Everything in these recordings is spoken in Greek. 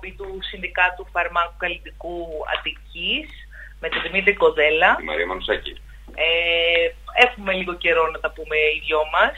εκπομπή του Συνδικάτου Φαρμάκου Καλλιτικού Αττικής με τον Δημήτρη Κοδέλα. Τη Μαρία Μανουσάκη. Έχουμε λίγο καιρό να τα πούμε οι δυο μας,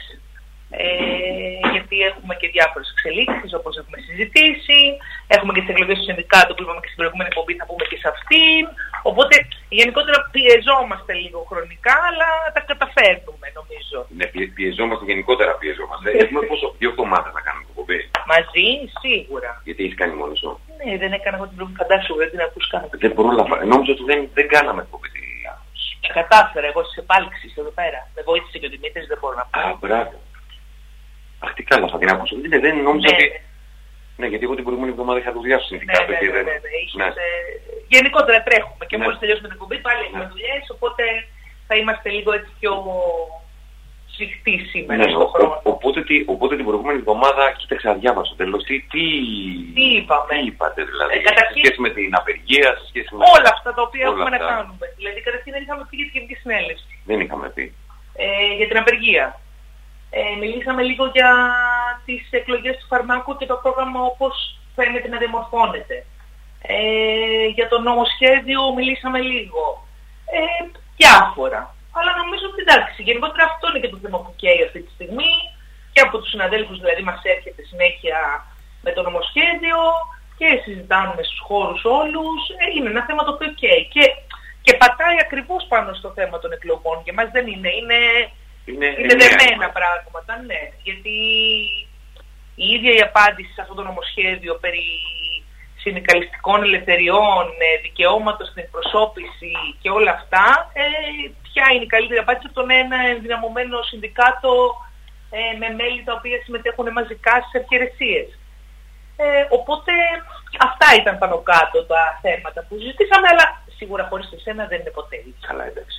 γιατί έχουμε και διάφορες εξελίξεις όπως έχουμε συζητήσει. Έχουμε και τις εκλογές του Συνδικάτου που είπαμε και στην προηγούμενη εκπομπή, θα πούμε και σε αυτήν. Οπότε γενικότερα πιεζόμαστε λίγο χρονικά, αλλά τα καταφέρνουμε νομίζω. Ναι, πιεζόμαστε, γενικότερα πιεζόμαστε. Έχουμε πόσο, 2 εβδομάδες να κάνουμε εκπομπή. Μαζί, σίγουρα. Γιατί έχεις κάνει μόνος σου? Ναι, δεν έκανα εγώ την προηγούμενη, φαντάσου, δεν την ακούς καν. Δεν μπορώ να νόμιζα ότι δεν κάναμε εκπομπή. Τα κατάφερα εγώ στις επάλξεις εδώ πέρα. Με βοήθησε και ο Δημήτρης, δεν μπορώ να πω. Α, μπράβο. Αχ, τι καλά, θα την ακούσω. Δεν νόμιζα ότι. Ναι, γιατί εγώ την προηγούμενη εβδομάδα είχα δουλειά στο Συνδικάτο. Ναι. Γενικότερα τρέχουμε και μόλις τελειώσουμε την εκπομπή πάλι έχουμε δουλειές, οπότε θα είμαστε λίγο έτσι πιο σφιχτοί σήμερα στον χρόνο. Οπότε την προηγούμενη εβδομάδα κοίταξα αδιάβασα στο τέλος. Τι είπατε δηλαδή, σε σχέση με την απεργία, σε σχέση με όλα αυτά τα οποία έχουμε να κάνουμε. Δηλαδή καταρχήν δεν είχαμε πει για την Γενική Συνέλευση. Δεν είχαμε πει. Για την απεργία. Μιλήσαμε λίγο για τις εκλογές του φαρμάκου και το πρόγραμμα όπως φαίνεται να διαμορφώνεται. Για το νομοσχέδιο μιλήσαμε λίγο. Διάφορα. Αλλά νομίζω ότι εντάξει, γενικότερα αυτό είναι και το θέμα που καίει αυτή τη στιγμή και από τους συναδέλφους δηλαδή μας έρχεται συνέχεια με το νομοσχέδιο και συζητάμε στους χώρους όλους. Είναι ένα θέμα το οποίο καίει και πατάει ακριβώς πάνω στο θέμα των εκλογών. Για μας δεν είναι δεμένα πράγματα, ναι. Γιατί η ίδια η απάντηση σε αυτό το νομοσχέδιο περί συνδικαλιστικών ελευθεριών, δικαιώματος στην εκπροσώπηση και όλα αυτά, ποια είναι η καλύτερη απάντηση από τον ένα ενδυναμωμένο συνδικάτο με μέλη τα οποία συμμετέχουν μαζικά στις αρχιερεσίες. Οπότε αυτά ήταν πάνω κάτω τα θέματα που συζητήσαμε, αλλά σίγουρα χωρίς εσένα δεν είναι ποτέ έτσι. Καλά, εντάξει.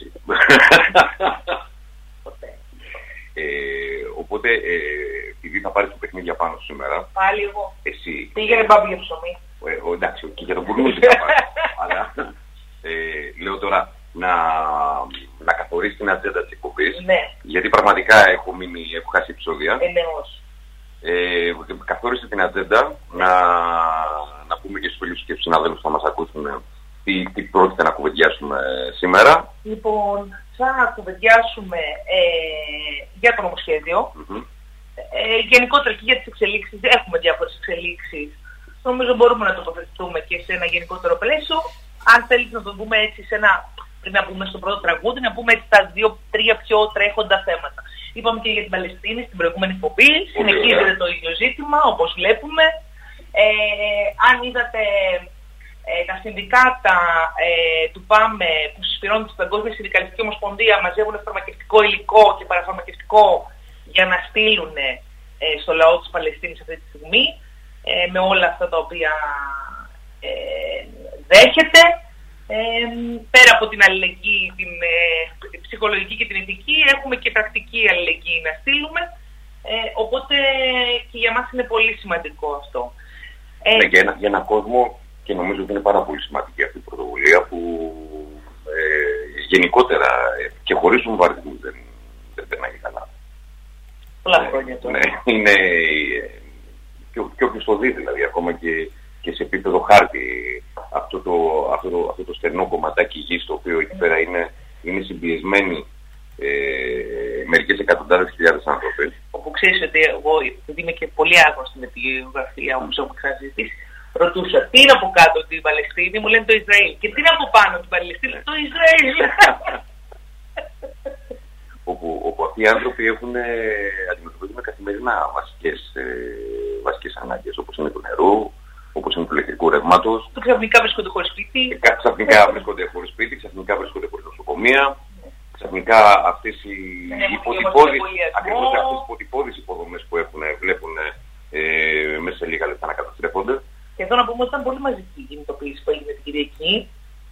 Ποτέ. Οπότε, επειδή θα πάρεις το παιχνίδι πάνω σήμερα. Πάλι εγώ. Εσύ. Πήγαινε μπάμπη για ψωμί. Εντάξει, και για τον Μπουρνούζι θα πάρεις. Αλλά λέω τώρα να καθορίσει την ατζέντα της εκπομπής. Ναι. Γιατί πραγματικά έχω χάσει επεισόδια. Εννοώς. Καθόρισε την ατζέντα, να πούμε και στους φίλους και στους συναδέλφους που θα μας ακούσουν τι πρόκειται να κουβεντιάσουμε σήμερα. Λοιπόν, θα κουβεντιάσουμε για το νομοσχέδιο. Γενικότερα και για τις εξελίξεις, έχουμε διάφορες εξελίξεις. Νομίζω μπορούμε να τοποθετηθούμε και σε ένα γενικότερο πλαίσιο. Αν θέλεις να το δούμε έτσι πριν να πούμε στο πρώτο τραγούδι, να πούμε έτσι τα 2-3 πιο τρέχοντα θέματα. Είπαμε και για την Παλαιστίνη στην προηγούμενη εκπομπή. Συνεχίζεται το ίδιο ζήτημα, όπως βλέπουμε. Αν είδατε τα συνδικάτα του ΠΑΜΕ που συσπηρώνουν την Παγκόσμια Συνδικαλιστική Ομοσπονδία μαζεύουν φαρμακευτικό υλικό και παραφαρμακευτικό για να στείλουν στο λαό της Παλαιστίνης αυτή τη στιγμή, με όλα αυτά τα οποία δέχεται. Πέρα από την αλληλεγγύη, την ψυχολογική και την ηθική, έχουμε και πρακτική αλληλεγγύη να στείλουμε. Οπότε και για μας είναι πολύ σημαντικό αυτό. Για έναν κόσμο, και νομίζω ότι είναι πάρα πολύ σημαντική αυτή η πρωτοβουλία, που γενικότερα και χωρίς βομβαρδισμούς δεν περνάει καλά. Πολλά χρόνια τώρα. Ναι, είναι και όποιος το δει δηλαδή, ακόμα και σε επίπεδο χάρτη, αυτό το στενό κομματάκι γης, το οποίο εκεί πέρα είναι συμπιεσμένοι μερικές εκατοντάδες χιλιάδες άνθρωποι. Όπου ξέρεις ότι εγώ, επειδή είμαι και πολύ άγνωστη με τη γεωγραφία, όπως έχουμε ξαναζητήσει, ρωτούσα τι είναι από κάτω την Παλαιστίνη, μου λένε το Ισραήλ. Και τι είναι από πάνω την Παλαιστίνη, το Ισραήλ. όπου αυτοί οι άνθρωποι αντιμετωπίζουν καθημερινά βασικές ανάγκες, όπως είναι το νερό, όπως είναι του ηλεκτρικού ρεύματος. Ξαφνικά βρίσκονται χωρίς σπίτι. Ξαφνικά βρίσκονται χωρίς σπίτι, ξαφνικά βρίσκονται χωρίς νοσοκομεία. Ξαφνικά αυτές οι υποτυπώδεις υποδομές που βλέπουν μέσα σε λίγα λεπτά να καταστρέφονται. Και εδώ να πούμε ότι ήταν πολύ μαζική η κινητοποίηση που έγινε την Κυριακή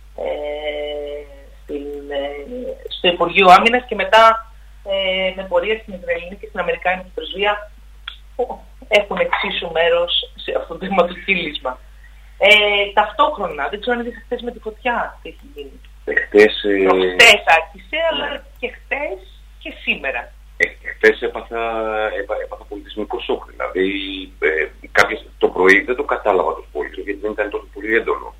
στο Υπουργείο Άμυνας και μετά με πορεία στην Ισραηλινή και στην Αμερικάνικη πρεσβεία έχουν εξίσου μέρος σε αυτό το αιματοκύλισμα. Ταυτόχρονα, δεν ξέρω αν είδες χθες με τη φωτιά τι έχει γίνει. Χθες άρχισε, αλλά και χθες και σήμερα. Χθες έπαθα πολιτισμικό σοκ. Δηλαδή, πρωί δεν το κατάλαβα τόσο πολύ, γιατί δεν ήταν τόσο πολύ έντονο.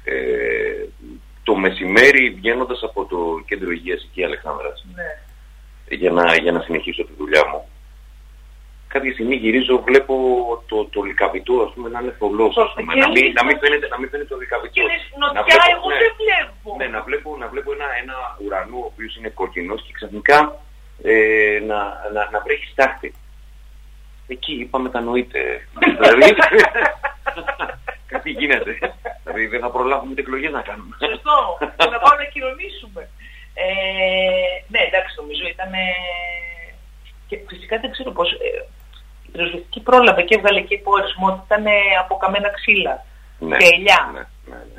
Το μεσημέρι, βγαίνοντας από το κέντρο υγείας εκεί, Αλεξάνδρας, Ναι. για να συνεχίσω τη δουλειά μου, κάποια στιγμή γυρίζω, βλέπω το λυκαβητό, ας πούμε, να είναι θολός, ας πούμε, να μην φαίνεται το λυκαβητό. Και λες, νοτιά, εγώ δεν βλέπω. Ναι, να βλέπω ένα ουρανό, ο οποίος είναι κοκκινός και ξαφνικά να βρέχει στάχτη. Εκεί είπα, μετανοείται. Δηλαδή, κάτι γίνεται. Δηλαδή δεν θα προλάβουμε ούτε εκλογές να κάνουμε. Σωστό. Να πάμε να κοινωνήσουμε. Ναι, εντάξει, νομίζω ήταν... Και φυσικά δεν ξέρω πώς... Η πυροσβεστική πρόλαβε και έβγαλε και υποορισμό ότι ήταν από καμένα ξύλα. Ναι, και ελιά. ναι.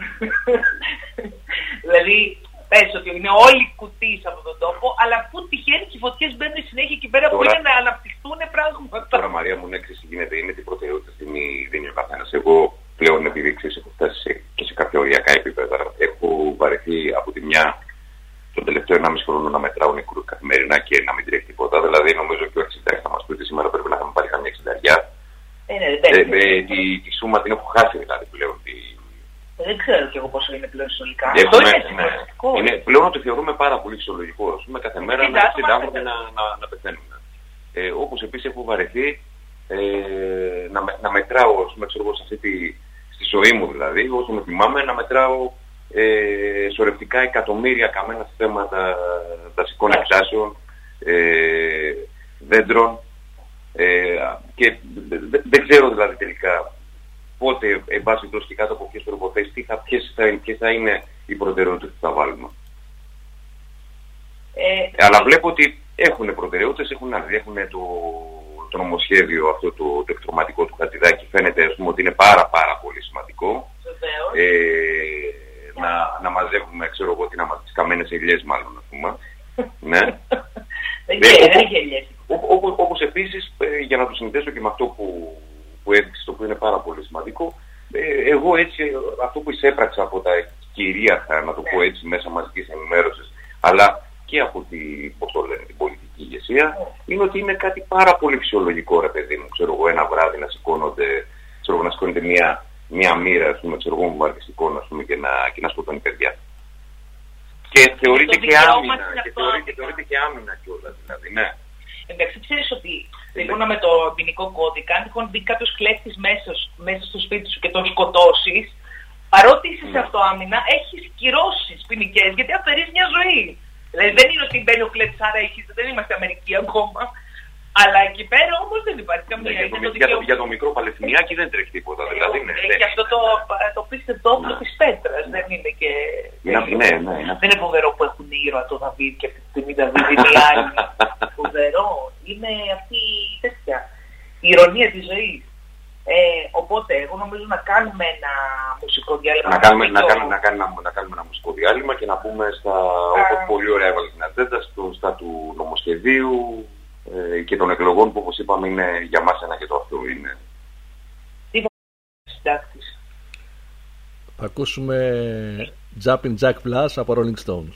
Δηλαδή, πες ότι είναι όλοι κουτί σε αυτόν τον τόπο, αλλά πού τυχαίνει και οι φωτιές μπαίνουν συνέχεια εκεί πέρα που είναι να αναπτυχθούν πράγματα. Τώρα, Μαρία μου, ναι, ξέρεις τι γίνεται, είναι την προτεραιότητα δίνει ο καθένας. Εγώ πλέον, επειδή ξέρεις, έχω φτάσει και σε κάποια οριακά επίπεδα, έχω βαρεθεί από τη μια τον τελευταίο 1,5 χρόνο να μετράω νεκρούς καθημερινά και να μην τρέχει τίποτα. Δηλαδή, νομίζω και ο 60 θα μας πει ότι σήμερα πρέπει να είχαμε πάρει καμιά 60. Τη σούμα την έχω χάσει δηλαδή πλέον. Δεν ξέρω κι εγώ πόσο είναι πλέον συνολικά. Πλέον το θεωρούμε πάρα πολύ φυσιολογικό. Ας πούμε, κάθε μέρα να συντάγουμε να πεθαίνουμε. Όπως επίσης έχω βαρεθεί να μετράω, ας πούμε, ξέρω, στη ζωή μου δηλαδή, όσο με θυμάμαι, να μετράω σωρευτικά εκατομμύρια καμένα θέματα δασικών εκτάσεων, δέντρων, και δεν ξέρω δηλαδή τελικά πότε, εν πάση περιπτώσει και κάτω από ποιες προϋποθέσεις, ποιες θα είναι οι προτεραιότητες που θα βάλουμε. Αλλά βλέπω ότι έχουν προτεραιότητες, έχουν το νομοσχέδιο αυτό το εκτροματικό του Χατζηδάκη, φαίνεται, ας πούμε, ότι είναι πάρα πολύ σημαντικό. Να μαζεύουμε, ξέρω εγώ, τις καμένες ελιές μάλλον, ας πούμε. Ναι. Όπως επίσης, για να το συνδέσω και με αυτό που έδειξε, το οποίο είναι πάρα πολύ σημαντικό, εγώ έτσι, αυτό που εισέπραξα από τα κυρίαρχα, να το πω έτσι, μέσα μαζικής ενημέρωσης, αλλά και από την πολιτική ηγεσία, είναι ότι είναι κάτι πάρα πολύ φυσιολογικό, ρε παιδί μου, ξέρω εγώ, ένα βράδυ να σηκώνεται μια μοίρα, ας πούμε, ξέρω εγώ, βαρκιστικών, ας πούμε, και να σκοτώνει παιδιά. Και θεωρείται και άμυνα, θεωρείται και άμυνα κιόλας, δηλαδή, ναι. Εντάξει, ξέρεις ότι σύμφωνα με το ποινικό κώδικα, αν τυχόν μπει κάποιος κλέφτης μέσα στο σπίτι σου και τον σκοτώσεις, παρότι είσαι σε αυτοάμυνα, έχεις κυρώσεις ποινικές, γιατί αφαιρείς μια ζωή. Δηλαδή δεν είναι ότι μπαίνει ο κλέφτης, άρα δεν είμαστε Αμερική ακόμα. Αλλά εκεί πέρα όμως δεν υπάρχει καμία. Για το μικρό Παλαιστινιάκι δεν τρέχει τίποτα. Δηλαδή, και αυτό το πίστευτο όπλο της πέτρας δεν είναι και. Δεν είναι φοβερό που έχουν ήρωα το Δαβίδ και αυτή τη στιγμή Δαβίδ είναι οι άλλοι. Φοβερό. Είναι αυτή η τέτοια η ηρωνία της ζωής. Οπότε εγώ νομίζω να κάνουμε ένα μουσικό διάλειμμα. Να κάνουμε ένα μουσικό διάλειμμα και να πούμε όπως πολύ ωραία έβαλε την ατζέντα, στα του νομοσχεδίου και των εκλογών που, όπως είπαμε, είναι για μας ένα και το αυτό είναι. Τι συντάκτης. Θα ακούσουμε Jumpin' Jack Flash από Rolling Stones.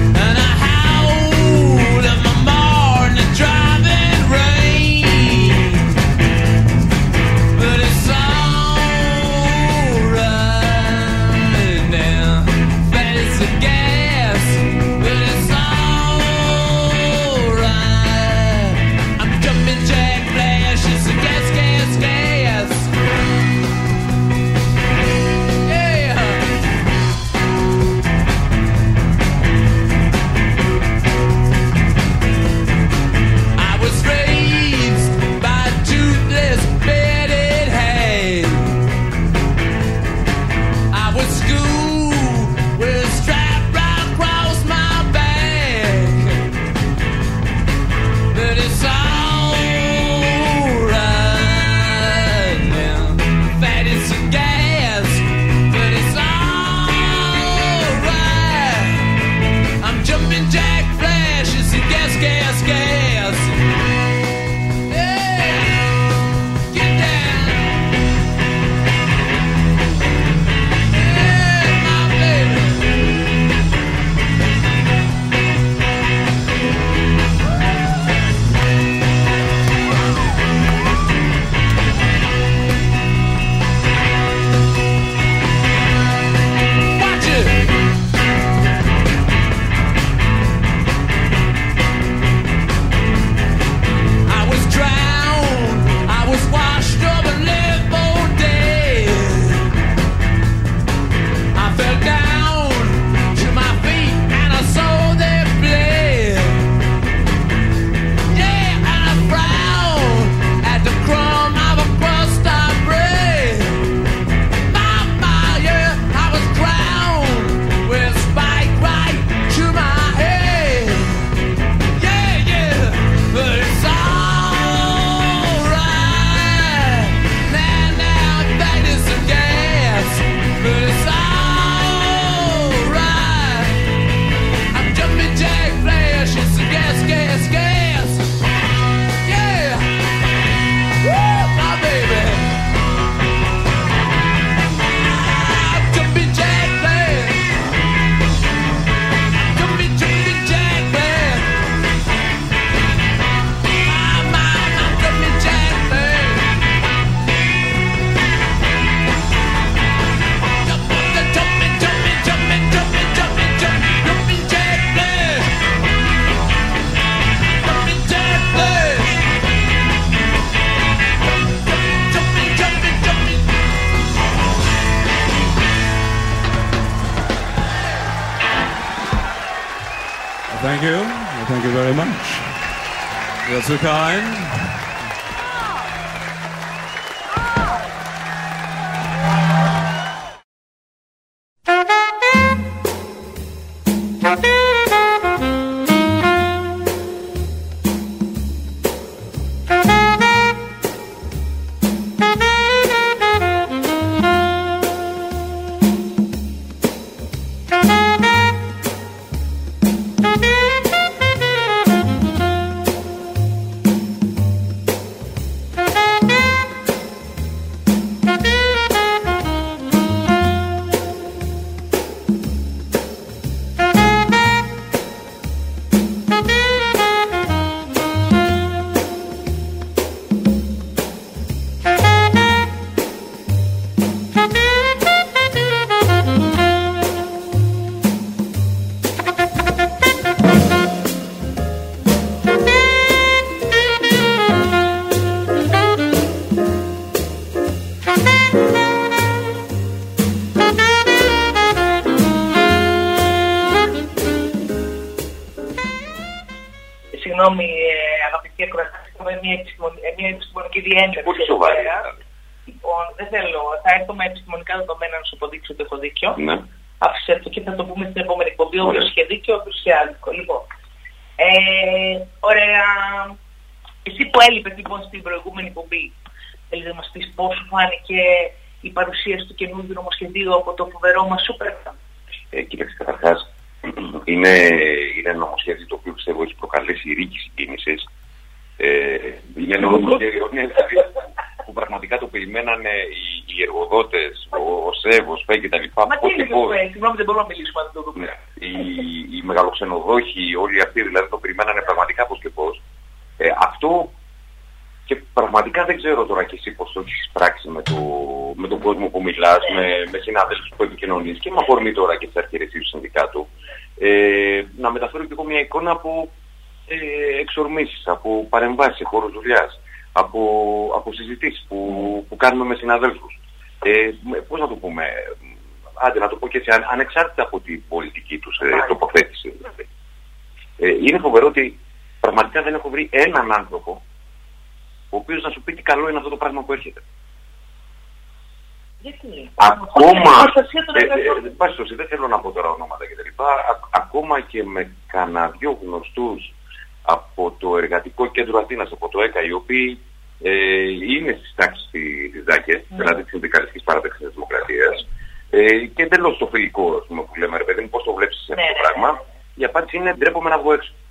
Driving rain. Thank you. Thank you very much. You're so kind. Συγγνώμη, αγαπητή ακροατή, έχουμε μια επιστημονική διένεξη. Πολύ σοβαρή. Λοιπόν, δεν θέλω. Θα έρθω με επιστημονικά δεδομένα να σου αποδείξω ότι έχω δίκιο. Ναι. Άφησε το και θα το πούμε στην επόμενη εκπομπή. Όποιος είχε δίκιο, όποιος είχε άδικο. Λοιπόν, ωραία. Εσύ που έλειπες λοιπόν στην προηγούμενη εκπομπή, θέλεις να μας πεις πώς σου φάνηκε η παρουσίαση του καινούργιου νομοσχεδίου από το φοβερό μας Σούπερμαν? Κοίταξε, καταρχάς, είναι ένα νομοσχέδιο το οποίο πιστεύω έχει προκαλέσει ρίκη συγκίνησης. Είναι ένα νομοσχέδιο που πραγματικά το περιμένανε οι εργοδότες, ο ΣΕΒ, ο ΣΠΕ κτλ. Μα τι είναι το ΣΠΕ, συγγνώμη, δεν μπορούμε να μιλήσουμε αν το δούμε. Οι μεγαλοξενοδόχοι, όλοι αυτοί δηλαδή το περιμένανε πραγματικά πώς και πώς. Αυτό και πραγματικά δεν ξέρω τώρα και εσύ πώς το έχεις πράξει με τον κόσμο που μιλάς, με συναδέλφους που επικοινωνείς και με αφορμή τώρα και τις αρχαιρεσίες του συνδικάτου. Να μεταφέρω και εγώ μια εικόνα από εξορμήσεις, από παρεμβάσεις σε χώρους δουλειάς, από συζητήσεις που κάνουμε με συναδέλφους. Πώς να το πούμε, άντε να το πω και έτσι, ανεξάρτητα από την πολιτική τους τοποθέτηση. Δηλαδή. Είναι φοβερό ότι πραγματικά δεν έχω βρει έναν άνθρωπο ο οποίος να σου πει τι καλό είναι αυτό το πράγμα που έρχεται. Γιατί? Ακόμα, δεν θέλω να πω τώρα ονόματα κτλ. Ακόμα και με κανένα δυο γνωστούς από το Εργατικό Κέντρο Αθήνας, από το ΕΚΑ, οι οποίοι είναι στις τάξεις της ΔΑΚΕ, δηλαδή της Συνδικαλιστικής Παράταξης της Δημοκρατίας, και εντελώς το φιλικό, ας πούμε, που λέμε, ρε παιδί μου, πώς το βλέπεις αυτό το πράγμα, η απάντηση είναι ντρέπομαι να βγω έξω.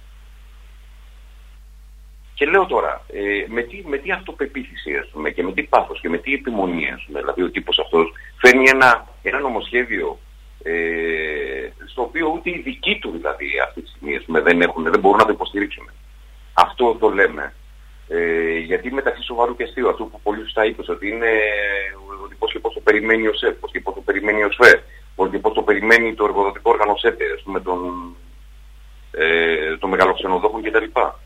Και λέω τώρα, με τι αυτοπεποίθηση, ας πούμε, και με τι πάθος και με τι επιμονή, ας πούμε, δηλαδή ο τύπος αυτός φέρνει ένα νομοσχέδιο στο οποίο ούτε οι δικοί του δηλαδή αυτή τη στιγμή, ας πούμε, δεν μπορούν να το υποστηρίξουν. Αυτό το λέμε. Γιατί μεταξύ σοβαρού και αστείου, αυτό που πολύ σωστά είπες, ότι είναι ότι πώς και πώς το περιμένει ο ΣΕΠ, πώς και πώς το περιμένει ο ΣΦΕ, πώς και πώς το περιμένει το εργοδοτικό όργανο ΣΕΠΕ, ας πούμε, των μεγαλοξενοδόχων κτλ.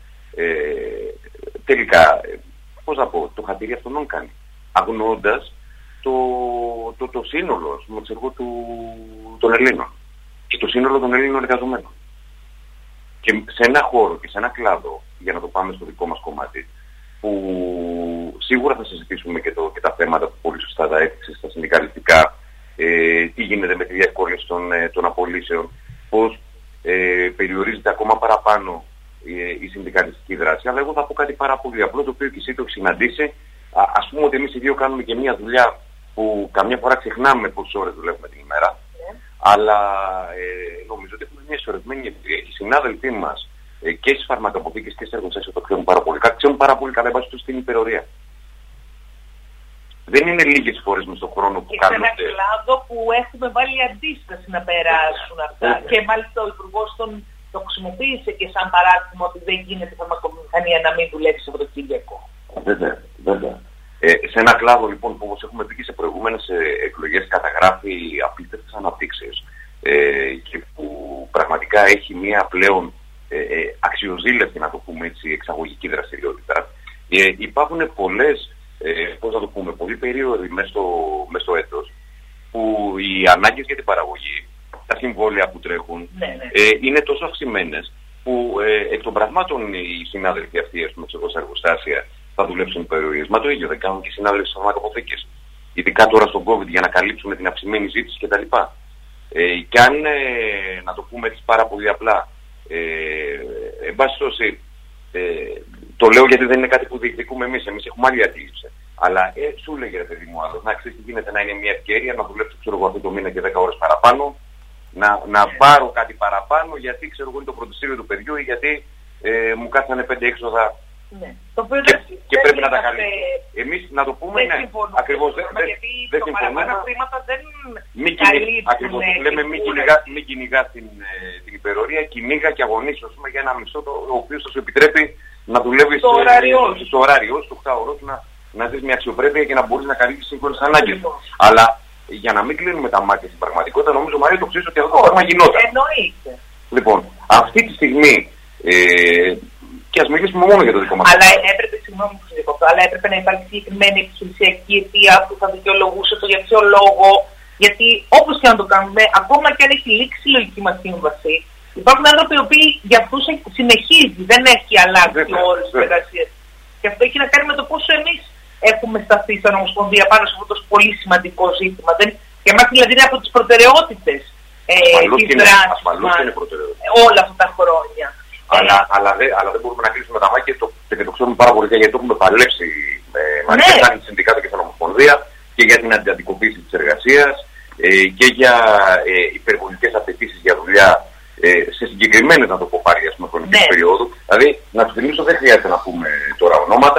Τελικά, πώς να πω, το χατήρι αυτόν κάνει, αγνοώντας το σύνολο, ας πούμε, των Ελλήνων και το σύνολο των Ελλήνων εργαζομένων. Και σε ένα χώρο και σε ένα κλάδο, για να το πάμε στο δικό μας κομμάτι, που σίγουρα θα συζητήσουμε και τα θέματα που πολύ σωστά τα έθιξε στα συνδικαλιστικά, τι γίνεται με τη διευκόλυνση των απολύσεων, πώς περιορίζεται ακόμα παραπάνω η συνδικαλιστική δράση. Αλλά εγώ θα πω κάτι πάρα πολύ απλό, το οποίο και εσύ το έχεις συναντήσει. Ας πούμε ότι εμείς οι δύο κάνουμε και μια δουλειά που καμιά φορά ξεχνάμε πόσες ώρες δουλεύουμε την ημέρα. Αλλά νομίζω ότι έχουμε μια ισορροπημένη εμπειρία. Οι συνάδελφοί μας και στις φαρμακοποθήκες και στις εργοστάσια το ξέρουν πάρα πολύ. Ξέρουν πάρα πολύ καλά, βάσει τους στην υπερορία. Δεν είναι λίγες φορές μες στον χρόνο που κάνουμε. Και σε ένα κλάδο που έχουμε βάλει αντίσταση να περάσουν αυτά. Και μάλιστα ο Υπουργός το χρησιμοποίησε και σαν παράδειγμα ότι δεν γίνεται η φαρμακοβιομηχανία να μην δουλεύει σε Σαββατοκύριακο. Βέβαια. Σε ένα κλάδο λοιπόν που όπως έχουμε πει και σε προηγούμενες εκλογές καταγράφει απίστευτες αναπτύξεις και που πραγματικά έχει μια πλέον αξιοζήλευτη, να το πούμε έτσι, εξαγωγική δραστηριότητα, υπάρχουν πολλές, πώς να το πούμε, πολλοί περίοδοι μες στο έτος που οι ανάγκες για την παραγωγή, τα συμβόλαια που τρέχουν, είναι τόσο αυξημένες που εκ των πραγμάτων οι συνάδελφοι αυτοί, ας πούμε, σε εργοστάσια θα δουλέψουν υπερορίες. Μα το ίδιο δεν κάνουν και οι συνάδελφοι στις φαρμακοποθήκες. Ειδικά τώρα στον COVID για να καλύψουν την αυξημένη ζήτηση κτλ. Και αν, να το πούμε έτσι πάρα πολύ απλά, εν πάση περιπτώσει, το λέω γιατί δεν είναι κάτι που διεκδικούμε εμείς έχουμε άλλη αντίληψη. Αλλά σου λέγε ρε παιδί μου άλλος, να ξέρεις τι γίνεται, να είναι μια ευκαιρία να δουλέψω ξέρω εγώ αυτό το μήνα και 10 ώρες παραπάνω, να πάρω κάτι παραπάνω γιατί ξέρω εγώ είναι το φροντιστήριο του παιδιού ή γιατί μου κάτσανε 5 έξοδα. Ναι. Και πρέπει να τα καλύψουμε. Εμείς να το πούμε, ναι, ακριβώς δεν συμφωνούμε. Ακριβώς λέμε μην κυνηγάς την υπερορία, κυνήγα και αγωνίσου για ένα μισθό ο οποίος θα σου επιτρέπει να δουλεύεις στο ωράριο, στο 8 ώρες, να ζεις μια αξιοπρέπεια και να μπορείς να καλύψεις σύγχρονες ανάγκες. Αλλά για να μην κλείνουμε τα μάτια στην πραγματικότητα, νομίζω Μαρία το ξέρεις ότι αυτό το πράγμα γινόταν. Εννοείται. Λοιπόν, αυτή τη στιγμή. Και ας μιλήσουμε μόνο για το δικό μας. Αλλά έπρεπε, συγγνώμη που σας διακόπτω, αλλά έπρεπε να υπάρχει συγκεκριμένη επιχειρησιακή αιτία που θα δικαιολογούσε το για ποιο λόγο. Γιατί όπως και να το κάνουμε, ακόμα και αν έχει λήξει η λογική μας σύμβαση, υπάρχουν άνθρωποι οι οποίοι για αυτούς συνεχίζει, δεν έχει αλλάξει ο όρος της εργασίας. Και αυτό έχει να κάνει με το πόσο εμείς έχουμε σταθεί σαν Ομοσπονδία πάνω σε αυτό το πολύ σημαντικό ζήτημα. Για εμάς δηλαδή είναι από τις προτεραιότητες της δράσης όλα αυτά τα χρόνια. Αλλά δεν μπορούμε να κλείσουμε τα μάτια και το ξέρουμε πάρα πολύ γιατί το έχουμε παλέψει μαζί με τη Συνδικάτα και την Ομοσπονδία και για την αντικοποίηση της εργασίας και για υπερβολικές απαιτήσεις για δουλειά σε συγκεκριμένες, να το πω πάλι, χρονικές περίοδου. Δηλαδή, να τους θυμίσω, δεν χρειάζεται να πούμε τώρα ονόματα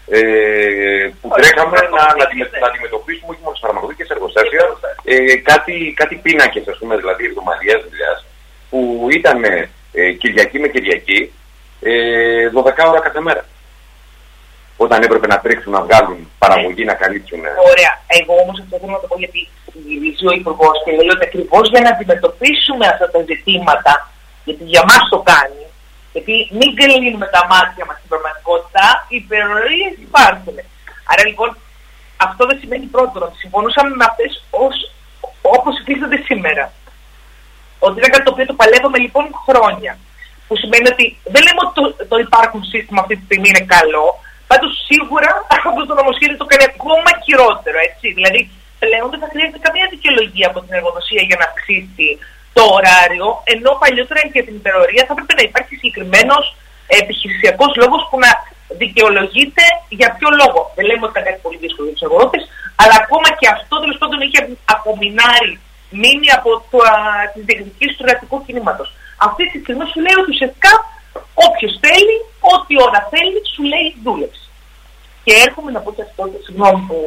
που τρέχαμε να αντιμετωπίσουμε όχι μόνο στις φαρμακοποιικές εργοστάσια, κάτι πίνακες, ας πούμε, δηλαδή εβδομαδιαίας δουλειάς, που ήταν Κυριακή με Κυριακή, 12 ώρα κάθε μέρα. Όταν έπρεπε να τρέξουν, να βγάλουν παραγωγή, να καλύψουν. Ωραία. Εγώ όμως αυτό θέλω να το πω γιατί γυρίζει ο Υπουργός και λέει ότι ακριβώς για να αντιμετωπίσουμε αυτά τα ζητήματα, γιατί για μας το κάνει, γιατί μην κλείνουμε τα μάτια μας στην πραγματικότητα, οι υπερορίες υπάρχουν. Άρα λοιπόν αυτό δεν σημαίνει πρώτον ότι συμφωνούσαμε με αυτές όπως υφίστανται σήμερα. Ότι είναι κάτι το οποίο το παλεύουμε λοιπόν χρόνια. Που σημαίνει ότι δεν λέμε ότι το υπάρχον σύστημα αυτή τη στιγμή είναι καλό. Πάντως σίγουρα αυτό το νομοσχέδιο το κάνει ακόμα χειρότερο. Έτσι. Δηλαδή πλέον δεν θα χρειάζεται καμία δικαιολογία από την εργοδοσία για να αυξήσει το ωράριο. Ενώ παλιότερα για την υπερορία θα έπρεπε να υπάρχει συγκεκριμένος επιχειρησιακός λόγος που να δικαιολογείται για ποιο λόγο. Δεν λέμε ότι ήταν κάτι πολύ δύσκολο για τους εργοδότες, αλλά ακόμα και αυτό τέλος πάντων είχε απομεινάρει. Μείνει από τις διεκδικήσεις του εργατικού κινήματος. Αυτή τη στιγμή σου λέει ότι ουσιαστικά όποιος θέλει, ό,τι ώρα θέλει, σου λέει δούλεψη. Και έρχομαι να πω και αυτό, συγγνώμη που.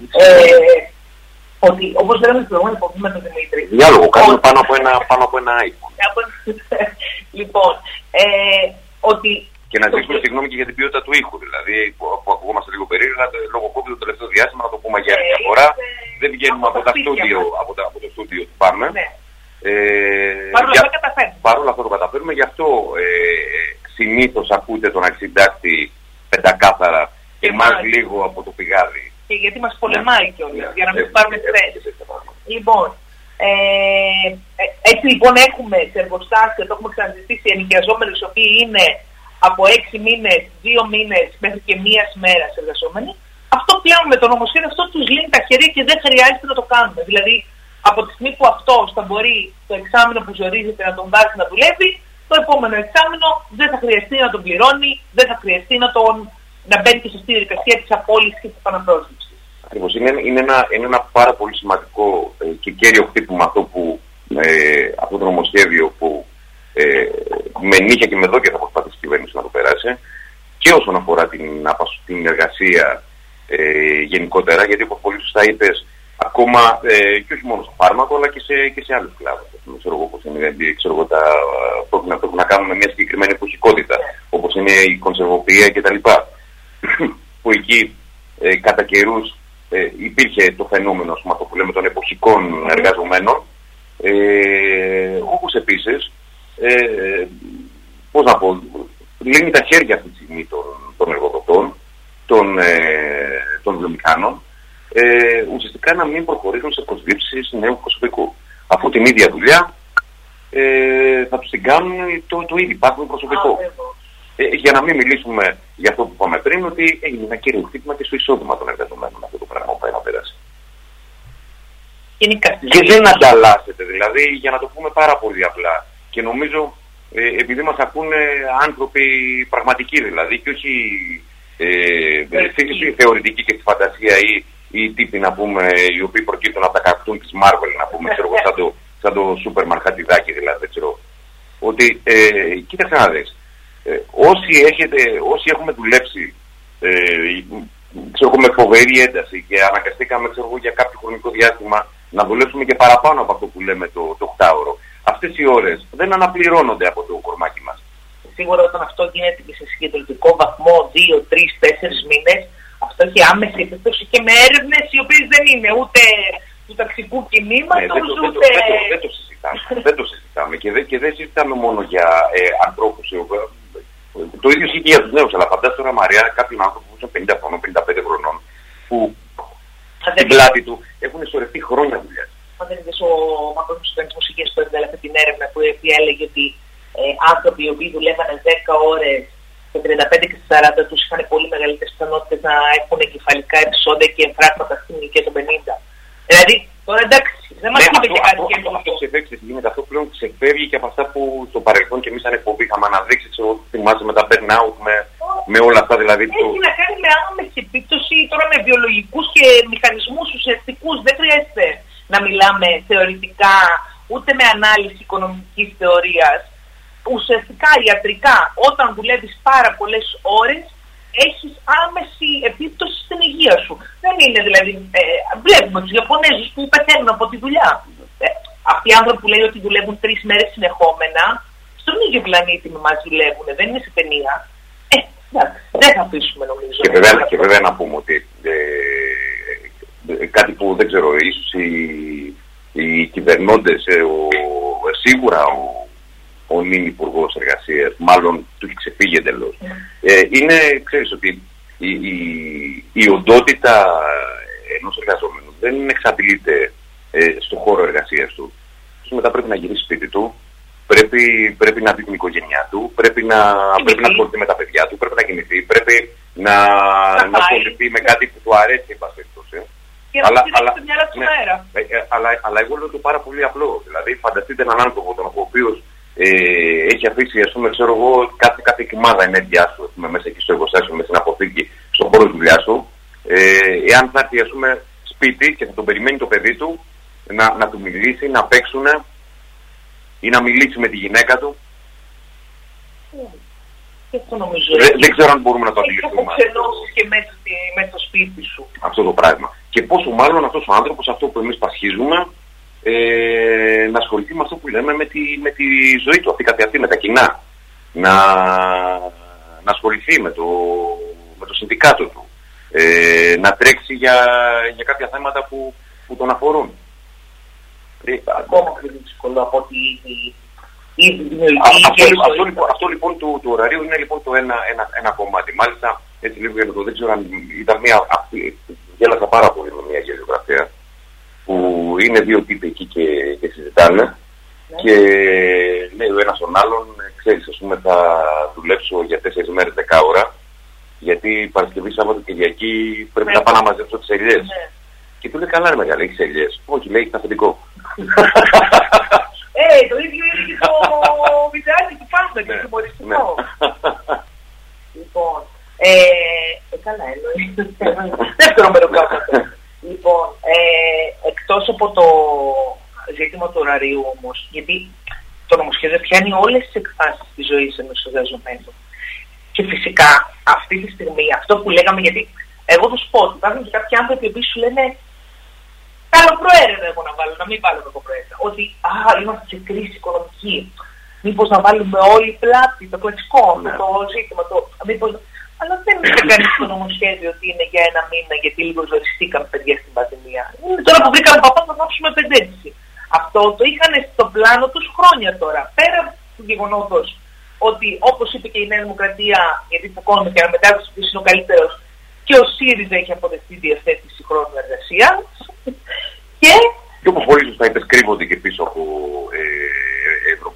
Ότι όπως λέγαμε στην προηγούμενη εποχή με τον Δημήτρη. Διάλογο, κάνουμε πάνω από ένα iPhone. Λοιπόν, ότι. Και να ζητήσουμε συγγνώμη και για την ποιότητα του ήχου, δηλαδή που ακουγόμαστε λίγο περίεργα, λόγω COVID το τελευταίο διάστημα, να το πούμε για άλλη μια φορά. Δεν βγαίνουμε από το στούντιο που πάμε. Ναι. Παρ' όλα αυτά το καταφέρουμε, γι' αυτό συνήθως ακούτε τον αξιντάκτη πεντακάθαρα και εμάς λίγο από το πηγάδι. Και γιατί μας πολεμάει κιόλας, για να μην πάρουμε θέση. Λοιπόν, έτσι λοιπόν έχουμε σε εργοστάσια, το έχουμε ξαναζητήσει, ενοικιαζόμενους οι οποίοι είναι από 6 μήνες, 2 μήνες μέχρι και 1 μέρα εργαζόμενοι. Αυτό πλέον με το νομοσχέδιο αυτό τους λύνει τα χέρια και δεν χρειάζεται να το κάνουμε. Δηλαδή, από τη στιγμή που αυτός θα μπορεί το εξάμηνο που ζορίζεται να τον βάζει να δουλεύει, το επόμενο εξάμηνο δεν θα χρειαστεί να τον πληρώνει, δεν θα χρειαστεί να μπαίνει και στη διαδικασία της απόλυσης και της επαναπρόσληψης. Ακριβώς. Είναι ένα πάρα πολύ σημαντικό και κέριο χτύπημα αυτό το νομοσχέδιο που με νύχια και με δόκια θα προσπαθήσει η κυβέρνηση να το περάσει και όσον αφορά την εργασία γενικότερα, γιατί όπως πολύ σωστά είπες, ακόμα και όχι μόνο στο φάρμακο αλλά και σε άλλους κλάδους. Ξέρω εγώ πώς είναι, πρέπει να κάνουμε μια συγκεκριμένη εποχικότητα, όπως είναι η κονσερβοποιία κτλ. Που εκεί κατά καιρούς υπήρχε το φαινόμενο, ας πούμε, που λέμε των εποχικών εργαζομένων, όπως επίσης, πώς να πω, λύνει τα χέρια αυτή τη στιγμή των εργοδοτών, των βιομηχάνων, ουσιαστικά να μην προχωρήσουν σε προσλήψεις νέου προσωπικού. Αφού την ίδια δουλειά θα τους την κάνουν το ίδιο, υπάρχουν προσωπικό. Για να μην μιλήσουμε για αυτό που είπαμε πριν, ότι έγινε ένα κύριο χτύπημα και στο εισόδημα των εργαζομένων αυτό το πράγμα που πάει να περάσει. Και δεν ανταλλάσσεται, δηλαδή, για να το πούμε πάρα πολύ απλά. Και νομίζω, επειδή μας ακούνε άνθρωποι πραγματικοί δηλαδή, και όχι θεωρητικοί και στη φαντασία ή τύποι, να πούμε, οι οποίοι προκύπτουν από τα καρτούν της Marvel, να πούμε, ξέρω εγώ, σαν το Σούπερμαν χατιδάκι δηλαδή, δεν ξέρω. Ότι, κοίταξε να δεις, όσοι έχουμε δουλέψει, ξέρω, με φοβερή ένταση και αναγκαστήκαμε, ξέρω, για κάποιο χρονικό διάστημα να δουλέψουμε και παραπάνω από αυτό που λέμε το 8ωρο. Αυτές οι ώρες δεν αναπληρώνονται από το κορμάκι μας. Σίγουρα όταν αυτό γίνεται και σε συγκεντρωτικό βαθμό 2, 3, 4 μήνες, αυτό έχει άμεση επίπτωση και με έρευνες οι οποίες δεν είναι ούτε του ταξικού κινήματος, ούτε... Δεν το συζητάμε και δεν συζητάμε μόνο για ανθρώπους. Το ίδιο ισχύει και για τους νέους, αλλά φαντάζομαι τώρα, Μαρία, κάποιον άνθρωπο που είναι 50 χρονών, 55 χρονών, που στην πλάτη του έχουν σωρευτεί χρόνια δουλειά. Αν δεν είδες ο Παγκόσμιος Οργανισμός Υγείας που έβγαλε αυτή την έρευνα που έλεγε ότι άνθρωποι οι οποίοι δουλεύανε 10 ώρες και 35 και 40 τους είχαν πολύ μεγαλύτερες πιθανότητες να έχουν εγκεφαλικά επεισόδια και εμφράγματα στην ηλικία των 50. Δηλαδή, τώρα εντάξει, δεν μας είπε και κάτι καινούργιο. Αυτό ξεφεύγει, γίνεται, αυτό πλέον ξεφεύγει και από αυτά που στο παρελθόν και εμείς σαν εκπομπή είχαμε αναδείξει, ξέρω, θυμάσαι με τα burnout, με όλα αυτά δηλαδή. Έχει να κάνει με άμεση επίπτωση τώρα με βιολογικούς και μηχανισμούς ουσιαστικούς. Δεν χρειάζεται να μιλάμε θεωρητικά ούτε με ανάλυση οικονομικής θεωρίας. Ουσιαστικά, ιατρικά, όταν δουλεύεις πάρα πολλές ώρες, έχεις άμεση επίπτωση στην υγεία σου. Δεν είναι δηλαδή, βλέπουμε τους Ιαπωνέζους που πεθαίνουν από τη δουλειά. Αυτοί οι άνθρωποι που λέει ότι δουλεύουν 3 μέρες συνεχόμενα, στον ίδιο πλανήτη με μας δουλεύουν, δεν είναι σε ταινία. Δεν θα αφήσουμε νομίζω. Και βέβαια να πούμε ότι κάτι που δεν ξέρω, ίσως οι κυβερνώντες, σίγουρα ο νυν Υπουργός Εργασίας, μάλλον του έχει ξεφύγει εντελώς. Είναι, ξέρεις, ότι η οντότητα ενός εργαζόμενου δεν εξαντλείται στον χώρο εργασίας του. Μετά πρέπει να γυρίσει σπίτι του, πρέπει να δει την οικογένειά του, πρέπει να ασχοληθεί με τα παιδιά του, πρέπει να κινηθεί, πρέπει να ασχοληθεί με κάτι που του αρέσει, εν πάση περιπτώσει. Αλλά εγώ λέω το πάρα πολύ απλό. Δηλαδή, φανταστείτε έναν άνθρωπο τον οποίος έχει αφήσει, ας πούμε, ξέρω εγώ, κάθε κοιμάδα ενέργειά σου, πούμε, μέσα εκεί στο εργοστάσιο, μέσα στην αποθήκη, στον χώρο δουλειά σου. Εάν θα έρθει, ας πούμε, σπίτι και θα τον περιμένει το παιδί του να του μιλήσει, να παίξουν ή να μιλήσει με τη γυναίκα του. Δεν ξέρω αν μπορούμε να το αντιληφθούμε. Έχει αποξενώσεις και μέσα στο σπίτι σου. Αυτό το πράγμα. Και πόσο μάλλον αυτός ο άνθρωπος, αυτό που εμείς πασχίζουμε, να ασχοληθεί με αυτό που λέμε με τη ζωή του, αυτή καθεαυτή, με τα κοινά. Να ασχοληθεί με το συνδικάτο του. Να τρέξει για κάποια θέματα που τον αφορούν. Ακόμα πιο δύσκολο από ότι αυτό λοιπόν του ωραρίου είναι λοιπόν το ένα κομμάτι. Μάλιστα, έτσι λίγο για να το δεν ξέρω αν ήταν γέλασα πάρα πολύ με μια γεωγραφία που είναι 2 τύποι εκεί και συζητάνε, ναι. Και λέει ο ένας τον άλλον, ξέρεις, ας πούμε, θα δουλέψω για 4 μέρες 10 ώρα, γιατί Παρασκευή, Σάββατο, Κυριακή πρέπει να πάω να μαζέψω τις ελιές. Ναι. Και του λέει, καλά ρε μεγάλη, έχεις ελιές? Όχι, λέει, έχει αφεντικό. Το ίδιο είναι και το βιντεάκι του πάντα και το χιουμοριστικό. Λοιπόν, καλά εννοεί. Δεύτερο μεροκάμα. Λοιπόν, εκτός από το ζήτημα του ωραρίου όμως, γιατί το νομοσχέδιο πιάνει όλες τις εκφάσεις της ζωής ενός εργαζομένου. Και φυσικά αυτή τη στιγμή, αυτό που λέγαμε, γιατί εγώ θα σου πω ότι υπάρχουν και κάποιοι άνθρωποι που σου λένε καλοπροαίρετα εγώ να μην βάλω κακοπροαίρετα. Ότι είμαστε σε κρίση οικονομική. Μήπως να βάλουμε όλη πλάτη, το κλασικό, το ζήτημα, αλλά δεν είναι κανείς στο νομοσχέδιο ότι είναι για 1 μήνα, γιατί λίγο ζοριστήκαμε παιδιά στην πανδημία. Τώρα που βρήκαμε παπά θα βάψουμε επενδύσει. Αυτό το είχαν στο πλάνο τους χρόνια τώρα. Πέρα του γεγονότος ότι, όπως είπε και η Νέα Δημοκρατία, γιατί θα κάνουμε και αναμετάδοση που είναι ο καλύτερος, και ο ΣΥΡΙΖΑ έχει αποδεχτεί διευθέτηση χρόνου εργασίας. Και όπως πολύ σωστά είπες, κρύβονται και πίσω από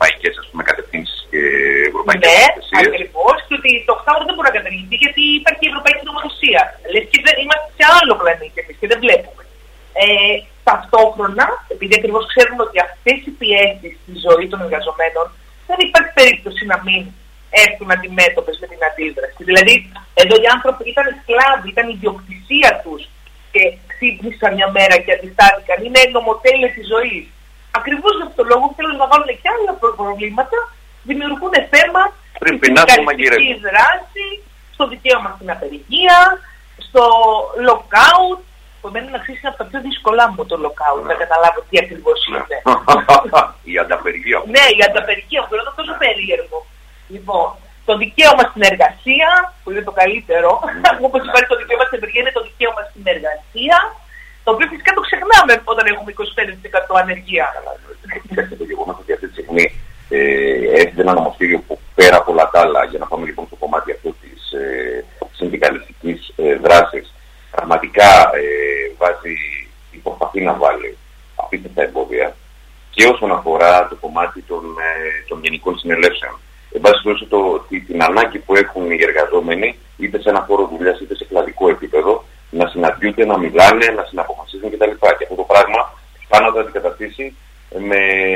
επειδή ακριβώς ξέρουν ότι αυτές οι πιέσεις στη ζωή των εργαζομένων δεν υπάρχει περίπτωση να μην έρθουν αντιμέτωπες με την αντίδραση. Δηλαδή, εδώ οι άνθρωποι ήταν σκλάβοι, ήταν η ιδιοκτησία τους και ξύπνησαν μια μέρα και αντιστάθηκαν. Είναι νομοτέλεια της ζωής. Ακριβώς για αυτόν τον λόγο θέλουν να βάλουν και άλλα προβλήματα, δημιουργούν θέμα στην συνδικαλιστική δράση, στο δικαίωμα στην απεργία, στο lockout. Που εμένα να αξίζει από τα πιο δύσκολά μου το lockout, να καταλάβω τι ακριβώς είναι. Η ανταπεργία. Ναι, η ανταπεργία μου είναι τόσο περίεργο. Λοιπόν, το δικαίωμα στην εργασία, που είναι το καλύτερο, όπως υπάρχει το δικαίωμα στην εργασία, είναι το δικαίωμα στην εργασία, το οποίο φυσικά το ξεχνάμε όταν έχουμε 25% ανεργία. Κοιτάξτε, το γεγονός ότι αυτή τη στιγμή έρχεται ένα νομοσχέδιο που πέρα από όλα τα άλλα, για να πάμε λοιπόν στο κομμάτι αυτό της συνδικαλιστικής δράσης, πραγματικά προσπαθεί να βάλει απίστευτα εμπόδια και όσον αφορά το κομμάτι των γενικών συνελεύσεων. Εν πάση περιπτώσει, την ανάγκη που έχουν οι εργαζόμενοι, είτε σε ένα χώρο δουλειάς είτε σε κλαδικό επίπεδο, να συναντιούνται, να μιλάνε, να συναποφασίζουν κτλ. Και αυτό το πράγμα πάνω να το αντικαταστήσει με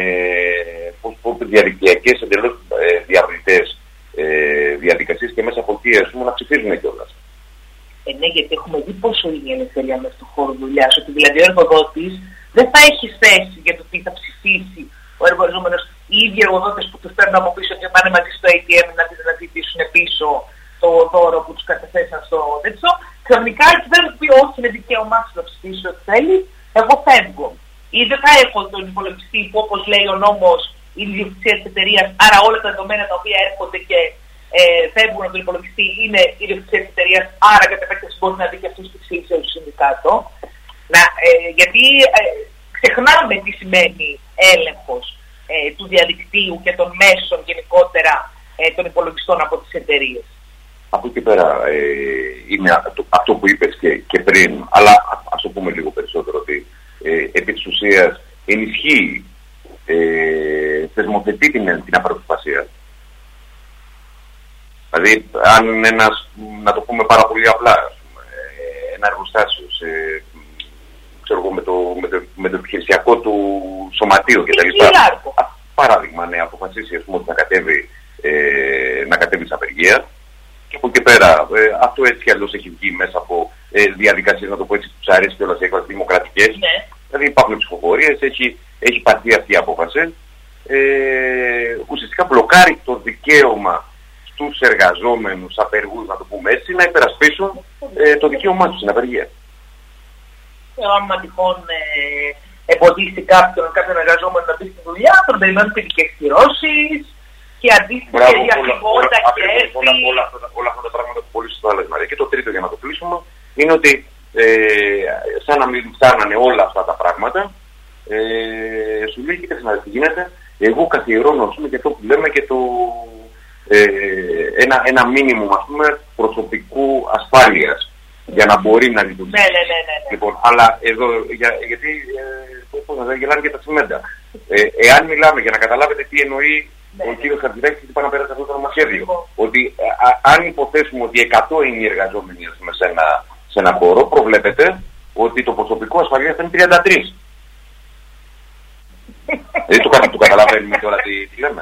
διαδικτυακές εντελώς διαβλητές διαδικασίες και μέσα από εκεί να ψηφίζουν κιόλας. Ναι, γιατί έχουμε δει πόσο είναι η ελευθερία μέσα στον χώρο δουλειάς. Ότι δηλαδή ο εργοδότης δεν θα έχει θέση για το τι θα ψηφίσει ο εργαζόμενος. Οι ίδιοι εργοδότες που τους παίρνουν από πίσω και πάνε μαζί στο ATM να ζητήσουν πίσω το δώρο που τους καταθέσαν στο τέτοιο. Ξαφνικά η κυβέρνηση πει: όχι, είναι δικαίωμά σου να ψηφίσει ό,τι θέλει, εγώ φεύγω. Ή δεν θα έχω τον υπολογιστή που, όπως λέει ο νόμος, είναι η ιδιοκτησία της εταιρείας, άρα όλα τα δεδομένα τα οποία έρχονται και φεύγουν από τον υπολογιστή είναι η ιδιοκτησία της εταιρείας, άρα κατά επέκταση μπορεί να δει και αυτό στη ψήφιση του συνδικάτου. Γιατί ξεχνάμε τι σημαίνει έλεγχος του διαδικτύου και των μέσων γενικότερα των υπολογιστών από τις εταιρείες. Από εκεί πέρα είναι αυτό που είπες και πριν, αλλά ας το πούμε λίγο περισσότερο, ότι επί της ουσίας ενισχύει, θεσμοθετεί την απροσωπασία. Δηλαδή, αν να το πούμε πάρα πολύ απλά, ένα εργοστάσιο με το επιχειρησιακό του σωματείο κτλ. Παράδειγμα, ναι, αποφασίσει ότι να κατέβει σε απεργία. Και από εκεί πέρα, αυτό έτσι κι αλλιώς έχει βγει μέσα από διαδικασίες, να το πω έτσι, που τους αρέσει κιόλας, δημοκρατικές. Ναι. Δηλαδή, υπάρχουν ψηφοφορίες, έχει πάρθει αυτή η απόφαση. Ουσιαστικά μπλοκάρει το δικαίωμα στους εργαζόμενους απεργούς, να το πούμε έτσι, να υπερασπίσουν το δικαίωμά τους στην απεργία. Άμα τυχόν εμποδίσει κάποιον εργαζόμενο να μπει στη δουλειά, τον περιμένουν παιδικές κυρώσεις και αντίστοιχα διαφυγόντα κέρδη. Όλα αυτά τα πράγματα που πολύ σωστά λες, Μαρία. Και το τρίτο, για να το κλείσουμε, είναι ότι σαν να μην φτάνανε όλα αυτά τα πράγματα, σου λέει: κοίταξε να δεις τι γίνεται, εγώ καθιερώνω και αυτό που λέμε και ένα μίνιμουμ, ας πούμε, προσωπικού ασφάλειας για να μπορεί να λειτουργήσει. Ναι. Λοιπόν, αλλά εδώ, γιατί γελάνε και τα τσιμέντα. Εάν μιλάμε, για να καταλάβετε τι εννοεί ο κύριος Χατζηδάκης, τι πάει να πέρασε αυτό το νομοσχέδιο, ότι αν υποθέσουμε ότι 100 είναι οι εργαζόμενοι σε ένα χώρο, προβλέπετε ότι το προσωπικό ασφαλείας θα είναι 33. Δεν το καταλαβαίνουμε τώρα τι λέμε.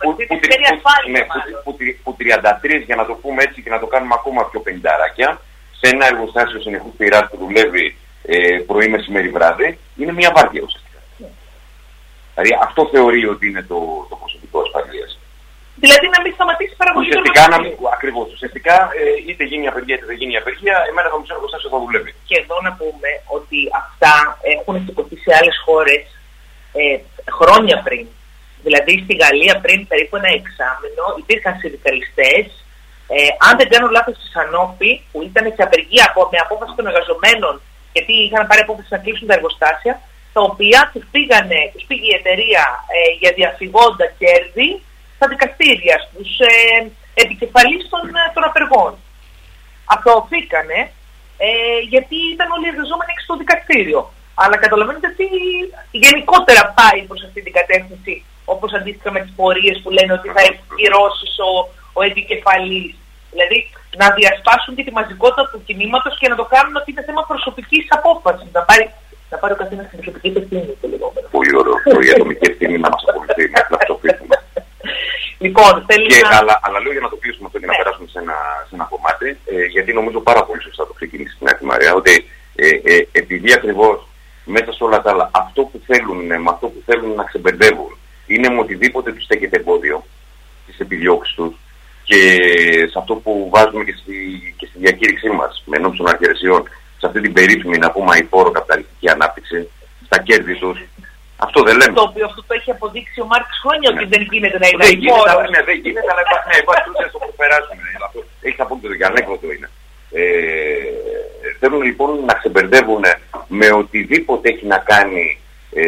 Που 33, για να το πούμε έτσι και να το κάνουμε ακόμα πιο 50, σε ένα εργοστάσιο συνεχούς πειράς που δουλεύει πρωί, μεσημέρι, βράδυ, είναι μια βάρδια ουσιαστικά. Δηλαδή αυτό θεωρεί ότι είναι το προσωπικό ασφαλείας. Δηλαδή να μην σταματήσει η παραγωγή. Ακριβώς. Ουσιαστικά είτε γίνει απεργία είτε δεν γίνει απεργία, εμένα το μισό εργοστάσιο θα δουλεύει. Και εδώ να πούμε ότι αυτά έχουν σηκωθεί σε άλλες χώρες χρόνια πριν. Δηλαδή στη Γαλλία πριν περίπου ένα εξάμηνο υπήρχαν συνδικαλιστές, αν δεν κάνω λάθος, στη Σανόφη, που ήταν σε απεργία με απόφαση των εργαζομένων, γιατί είχαν πάρει απόφαση να κλείσουν τα εργοστάσια, τα οποία τους πήγε η εταιρεία για διαφυγόντα κέρδη στα δικαστήρια, στους επικεφαλείς των απεργών. Αθωωθήκανε γιατί ήταν όλοι οι εργαζόμενοι στο δικαστήριο. Αλλά καταλαβαίνετε ότι γενικότερα πάει προς αυτή την κατεύθυνση, όπως αντίστοιχα με τις πορείες που λένε ότι θα έχει κυρώσεις ο επικεφαλής. Δηλαδή να διασπάσουν και τη μαζικότητα του κινήματος και να το κάνουν ότι είναι θέμα προσωπικής απόφασης. Να πάρει ο καθένας την προσωπική ευθύνη, το λεγόμενο. πολύ ωραίο αυτό, η ατομική ευθύνη να μας ακολουθεί μέχρι να ψοφήσουμε. Λοιπόν, αλλά λέω για να το κλείσουμε αυτό και να περάσουμε σε ένα κομμάτι, γιατί νομίζω πάρα πολύ σωστά το ξεκίνησε στην Άκη Μαρία, ότι επειδή ακριβώς μέσα σε όλα τα άλλα αυτό που θέλουν, με αυτό που θέλουν να ξεμπερδεύουν, είναι με οτιδήποτε τους στέκεται εμπόδιο στις επιδιώξεις τους και σε αυτό που βάζουμε και στη διακήρυξή μας με ενόψει των αρχαιρεσιών, σε αυτή την περίφημη, να πούμε, αηφόρο καπιταλιστική ανάπτυξη, στα κέρδη τους. Αυτό δεν λέμε. Το οποίο αυτό το έχει αποδείξει ο Μάρξ χρόνια, ότι δεν γίνεται να είναι αηφόρο. Δεν γίνεται, αλλά υπάρχει να το περάσουμε. Έχει απόκειτο και ανέκδοτο είναι. Θέλουν λοιπόν να ξεμπερδεύουν με οτιδήποτε έχει να κάνει,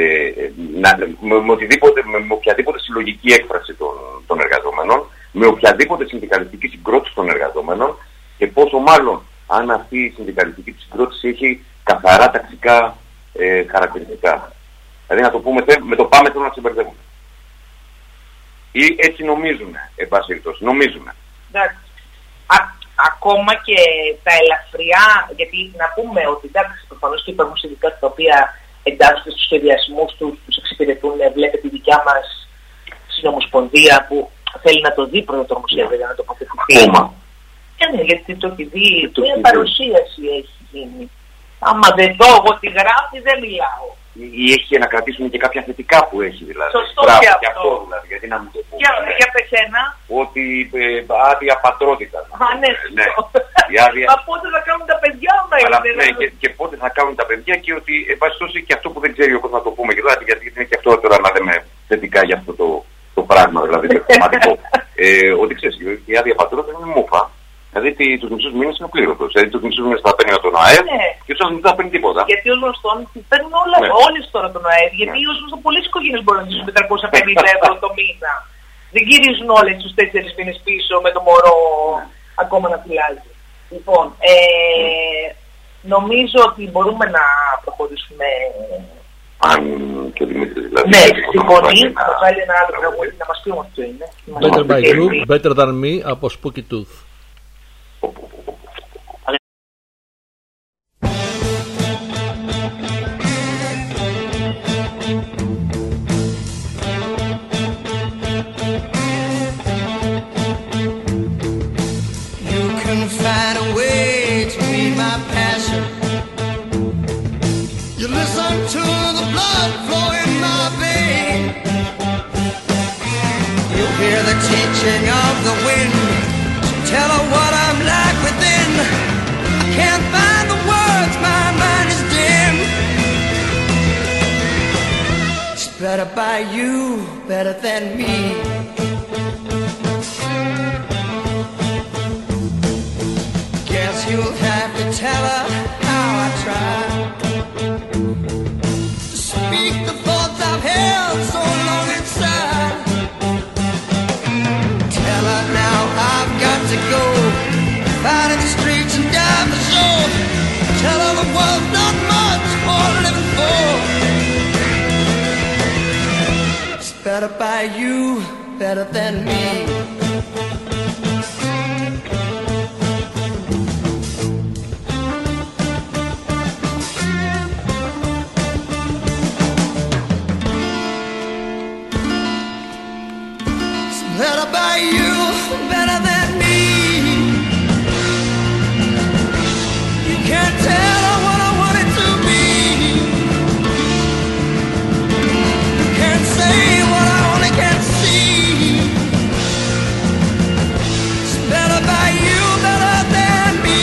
με οποιαδήποτε συλλογική έκφραση των εργαζομένων, με οποιαδήποτε συνδικαλιστική συγκρότηση των εργαζομένων και πόσο μάλλον αν αυτή η συνδικαλιστική συγκρότηση έχει καθαρά ταξικά χαρακτηριστικά. Δηλαδή να το πούμε, με το πάμε θέλω να ξεμπερδεύουν. Ή έτσι νομίζουν, εν πάση περιπτώσει, νομίζουν. Εντάξει. Ακόμα και τα ελαφριά, γιατί να πούμε ότι εντάξει, προφανώς και υπάρχουν συνδικάτα τα οποία εντάσσονται στους σχεδιασμούς τους εξυπηρετούν. Βλέπετε η δικιά μας συνομοσπονδία που θέλει να το δει πρώτα το νομοσχέδιο για να το τοποθετηθεί. Ναι, γιατί το έχει δει, μια παρουσίαση έχει γίνει. Άμα δεν δω εγώ τι γράφει, δεν μιλάω. Ή έχει να κρατήσουμε και κάποια θετικά που έχει δηλαδή. Σωστό. Μπράβο, και αυτό δηλαδή, γιατί να μην το πούμε. Για πεσένα. Ότι άδεια πατρότητα. Ναι. Μα πότε θα κάνουν τα παιδιά μας. Ναι, και πότε θα κάνουν τα παιδιά και ότι εν πάση περιπτώσει και αυτό που δεν ξέρει ο κόσμος να το πούμε και δηλαδή, γιατί είναι και αυτό τώρα να λέμε θετικά για αυτό το πράγμα, δηλαδή το σημαντικό. Ότι ξέρεις, η άδεια πατρότητα είναι μούφα. Δηλαδή τους μισούς μήνες είναι πλήρωτος. Δηλαδή τους μισούς μήνες θα παίρνει τον ΑΕΠ και τους άλλους δεν θα παίρνει τίποτα. Γιατί ως γνωστόν παίρνουν όλες τώρα τον ΑΕΠ. Γιατί ως γνωστόν πολλές οικογένειες μπορούν να ζήσουν 450 ευρώ το μήνα. Δεν γυρίζουν όλες τους 4 μήνες πίσω με το μωρό ακόμα να φυλάζει. Λοιπόν, νομίζω ότι μπορούμε να προχωρήσουμε. Αν και ο Δημήτρης δηλαδή. Ναι, συμφωνεί. Θα βάλει ένα άλλο τραγούδι να μας πει όμως ποιο είναι. Better by Group, Better Than Me από Spooky Tooth. Teaching of the wind, tell her what I'm like within. I can't find the words, my mind is dim. It's better by you, better than me. Guess you'll have to tell her how I try to speak the thoughts I've held so long inside. Now I've got to go out in the streets and down the shore. Tell her the world's not much for living for. It's better by you, better than me. It's better by you, better than me. You can't tell her what I want it to be. You can't say what I only can't see. It's better by you, better than me.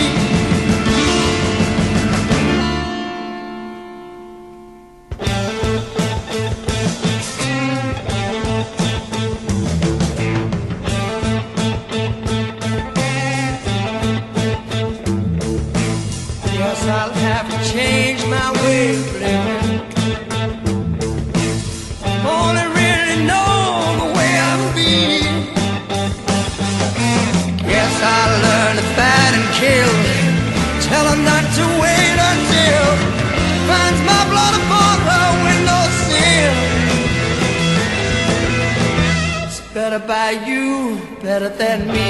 I'll have to change my way of living. Only really know the way I feel. Guess I'll learn to fight and kill. Tell her not to wait until she finds my blood upon her windowsill. It's better by you, better than me.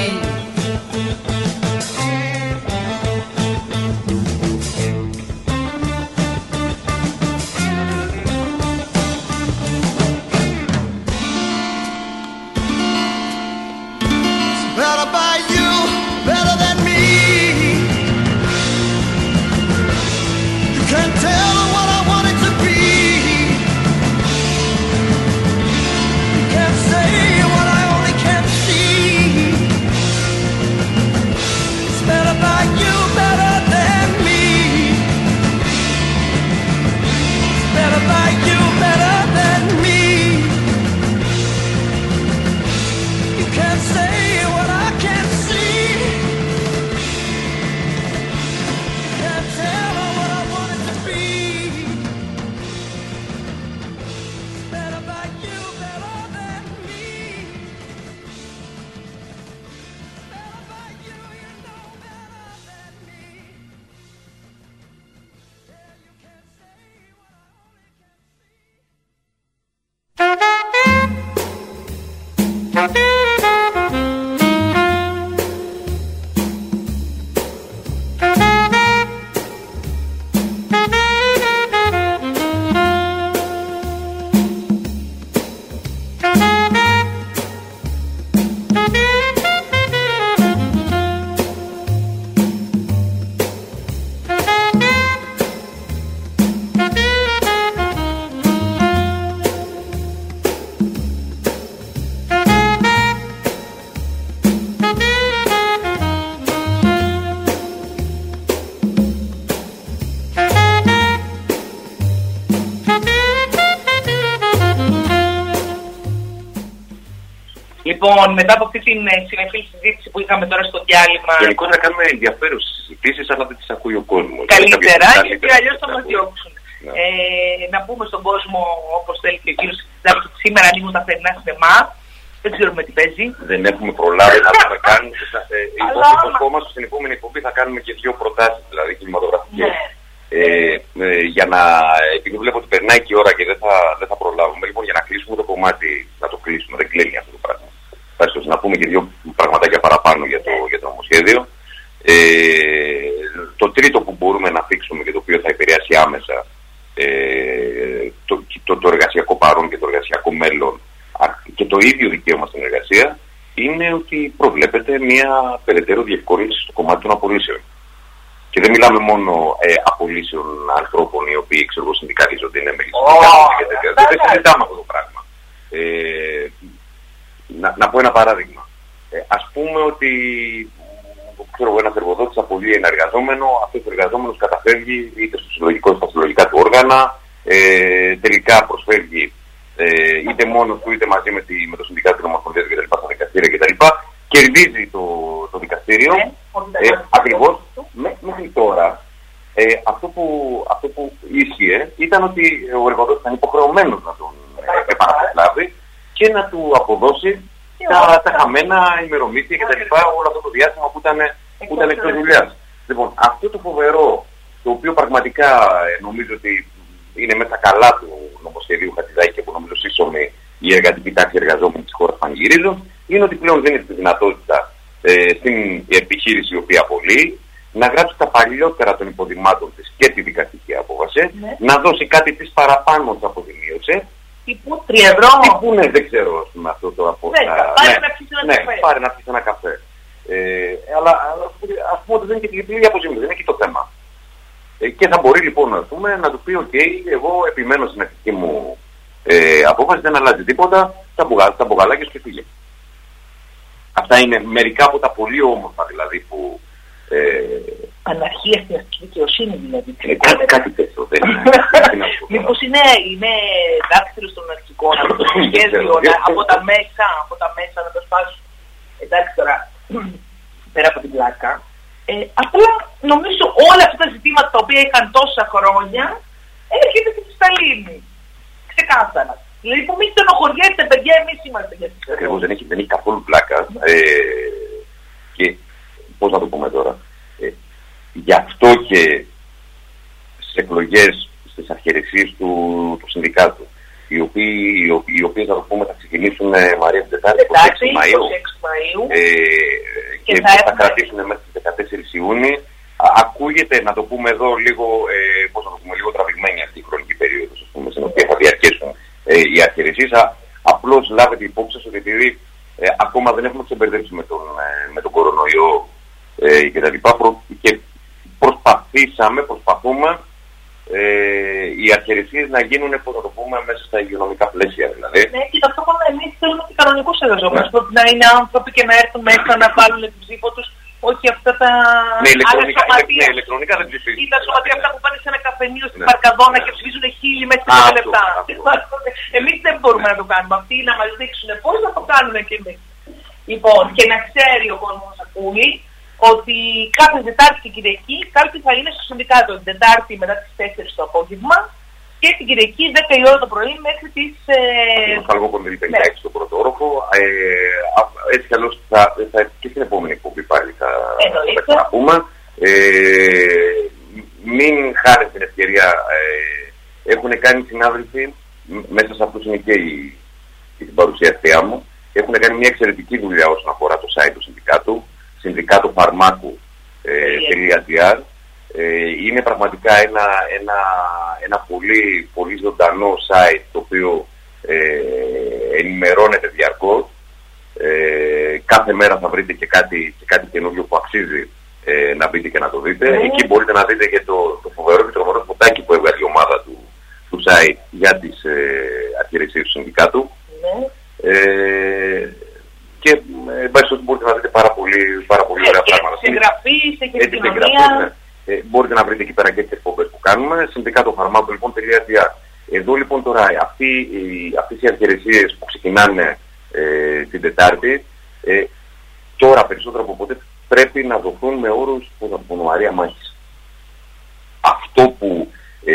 Λοιπόν, μετά από αυτή την συνεφίλη συζήτηση που είχαμε τώρα στο διάλειμμα. Γενικώς να κάνουμε ενδιαφέρουσες συζητήσεις, αλλά δεν τις ακούει ο κόσμος. Καλύτερα, γιατί αλλιώς θα μας διώξουν. Να πούμε στον κόσμο, όπως θέλει και ο κύριος Χρυστάκης, ότι σήμερα ανοίγουν τα θερινά σινεμά. Δεν ξέρουμε τι παίζει. Δεν έχουμε προλάβει να δούμε καν. Υποσχόμαστε στην επόμενη εκπομπή θα κάνουμε και 2 προτάσεις, δηλαδή κινηματογραφικές. Για να, επειδή βλέπω ότι περνάει και η ώρα και δεν θα προλάβουμε, λοιπόν, για να κλείσουμε το κομμάτι, να το κλείσουμε, δεν κλείνει αυτό το πράγμα. Να πούμε και 2 πραγματάκια παραπάνω για το νομοσχέδιο. Το τρίτο που μπορούμε να θίξουμε και το οποίο θα επηρεάσει άμεσα το εργασιακό παρόν και το εργασιακό μέλλον και το ίδιο δικαίωμα στην εργασία, είναι ότι προβλέπεται μια περαιτέρω διευκόλυνση στο κομμάτι των απολύσεων. Και δεν μιλάμε μόνο απολύσεων ανθρώπων οι οποίοι συνδικαλίζονται, είναι μέλη και τέτοια. Δεν συζητάμε αυτό το πράγμα. Να πω ένα παράδειγμα. Ας πούμε ότι ένας εργοδότης απολύει ένα εργαζόμενο, αυτός ο εργαζόμενος καταφεύγει είτε στα συλλογικά του όργανα, τελικά προσφεύγει είτε μόνος του είτε μαζί με το Συνδικάτο των Ομοσπονδίων κτλ. Στα δικαστήρια κτλ. Κερδίζει το δικαστήριο. Ακριβώς μέχρι τώρα αυτό που ίσχυε ήταν ότι ο εργοδότης ήταν υποχρεωμένος να τον επαναπροσλάβει και να του αποδώσει τα χαμένα ημερομήθεια κτλ. Όλο αυτό το διάστημα που ήταν εκτός δουλειάς. Λοιπόν, αυτό το φοβερό, το οποίο πραγματικά νομίζω ότι είναι μέσα καλά του νομοσχεδίου Χατζηδάκη και που νομίζω σύσσωμη η εργατική τάξη εργαζόμενη της χώρας πανηγυρίζουν, είναι ότι πλέον δίνει τη δυνατότητα στην επιχείρηση η οποία απολύει να γράψει τα παλιότερα των υποδημάτων της και τη δικαστική απόβαση, να δώσει κάτι της παραπάνω της αποζημίωσε. Τύπου 3 ευρώ. Τύπου ναι, δεν ξέρω ας πούμε αυτό το από. Πάρε να πιεις ένα καφέ. Αλλά ας πούμε ότι δεν είναι και την πλήρη αποζημίωση, δεν είναι και το θέμα. Και θα μπορεί λοιπόν να του πει: OK, εγώ επιμένω στην αρχική μου απόφαση, δεν αλλάζει τίποτα, τα μπουγαλάκια και φύγε. Αυτά είναι μερικά από τα πολύ όμορφα δηλαδή που. Αναρχία στην αστική δικαιοσύνη δηλαδή. Κάτι τέτοιο δεν είναι. Μήπως είναι δάκτυλο των αρχικών από το σχέδιο, από τα μέσα να το σπάσουν. Εντάξει τώρα, πέρα από την πλάκα. Απλά νομίζω όλα αυτά τα ζητήματα τα οποία είχαν τόσα χρόνια έρχεται και στη Σταλίνη. Ξεκάθαρα. Δηλαδή που μη στενοχωριέστε παιδιά, εμείς είμαστε για τις ακριβώς, δεν έχει καθόλου πλάκα. Και πώς να το πούμε τώρα. Γι' αυτό και στις εκλογές, στις αρχαιρεσίες του συνδικάτου, οι οποίες θα το πούμε θα ξεκινήσουν Μαρία την Τετάρτη 26 Μαΐου και θα κρατήσουν μέχρι τις 14 Ιούνιου. Ακούγεται, να το πούμε εδώ λίγο, λίγο τραβηγμένη αυτή η χρονική περίοδος, στην οποία θα διαρκέσουν οι αρχαιρεσίες. Απλώς λάβετε υπόψη σας ότι επειδή ακόμα δεν έχουμε ξεμπερδέψει με τον κορονοϊό και τα λοιπά, και προσπαθούμε οι αρχαιρεσίες να γίνουν, πώς θα το πούμε, μέσα στα υγειονομικά πλαίσια δηλαδή. Ναι, και ταυτόχρονα εμείς θέλουμε και κανονικούς εργαζόμενους, να είναι άνθρωποι και να έρθουν μέσα να βάλουν την ψήφο τους, όχι αυτά τα ηλεκτρονικά δεν ψηφίζουν. Ή τα σωματεία αυτά που πάνε σε ένα καφενείο στην Παρκαδόνα και ψηφίζουν 1000 μέσα σε 5 λεπτά. Εμείς δεν μπορούμε να το κάνουμε. Αυτοί να μας δείξουν πώς να το κάνουν και εμείς. Λοιπόν, και να ξέρει ο κόσμος ακούει ότι κάθε Τετάρτη και Κυριακή κάτι θα είναι στο συνδικάτο. Την Τετάρτη μετά τις 4 το απόγευμα και την Κυριακή 10 η ώρα το πρωί μέχρι τις. Θα λέγω πονδυλή 56 στο πρώτο όροφο. Έτσι κι αλλιώς και στην επόμενη εκπομπή πάλι θα τα πούμε. Μην χάρη την ευκαιρία. Έχουν κάνει συνάδελφοι, μέσα σε αυτούς είναι και την παρουσιαστία μου, έχουν κάνει μια εξαιρετική δουλειά όσον αφορά το site του συνδικάτου. Συνδικάτοφαρμάκου.gr. Είναι πραγματικά ένα πολύ, πολύ ζωντανό site το οποίο ενημερώνεται διαρκώς. Κάθε μέρα θα βρείτε και κάτι καινούργιο που αξίζει να μπείτε και να το δείτε. Εκεί μπορείτε να δείτε και το φοβερό και τρομερό σποτάκι που έβγαλε η ομάδα του site για τις αρχαιρεσίες του συνδικάτου. Και ότι μπορείτε να δείτε πάρα πολύ ωραία πράγματα. Συγγραφής, επικοινωνία. Μπορείτε να βρείτε εκεί πέρα και τις εκπομπές που κάνουμε. Συνδικάτοφαρμάκου.gr. Εδώ λοιπόν τώρα αυτές οι αρχαιρεσίες που ξεκινάνε την Τετάρτη, τώρα περισσότερο από ποτέ πρέπει να δοθούν με όρους πονομαρία μάχης. Αυτό που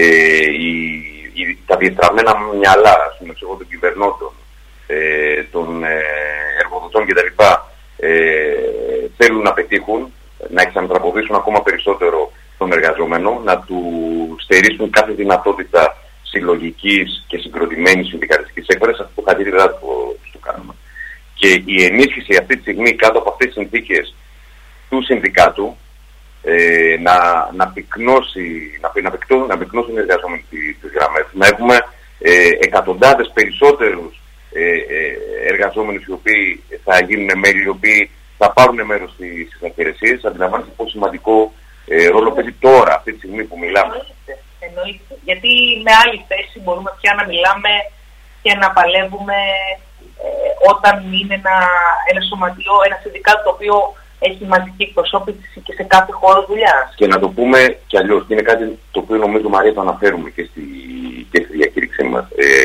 τα διεστραμμένα μυαλά, των κυβερνώντων, των εργοδοτών κτλ. Θέλουν να πετύχουν, να εξαντραποδίσουν ακόμα περισσότερο τον εργαζόμενο, να του στερήσουν κάθε δυνατότητα συλλογικής και συγκροτημένης συνδικαλιστικής έκφρασης, αυτό που χατήριδα του κάνουμε. Και η ενίσχυση αυτή τη στιγμή κάτω από αυτές τις συνθήκες του συνδικάτου να πυκνώσουν οι εργαζόμενοι τις γραμμές, να έχουμε εκατοντάδες περισσότερους εργαζόμενους οι οποίοι θα γίνουν μέλη, οι οποίοι θα πάρουν μέρος στις υπηρεσίες. Αντιλαμβάνεστε πόσο σημαντικό ρόλο παίζει τώρα, αυτή τη στιγμή που μιλάμε. Εννοείται. Γιατί με άλλη θέση μπορούμε πια να μιλάμε και να παλεύουμε όταν είναι ένα σωματείο, ένα συνδικάτο το οποίο έχει μαζική εκπροσώπηση και σε κάθε χώρο δουλειάς. Και να το πούμε κι αλλιώς, και είναι κάτι το οποίο νομίζω, Μαρία, το αναφέρουμε και στη διακήρυξή μας.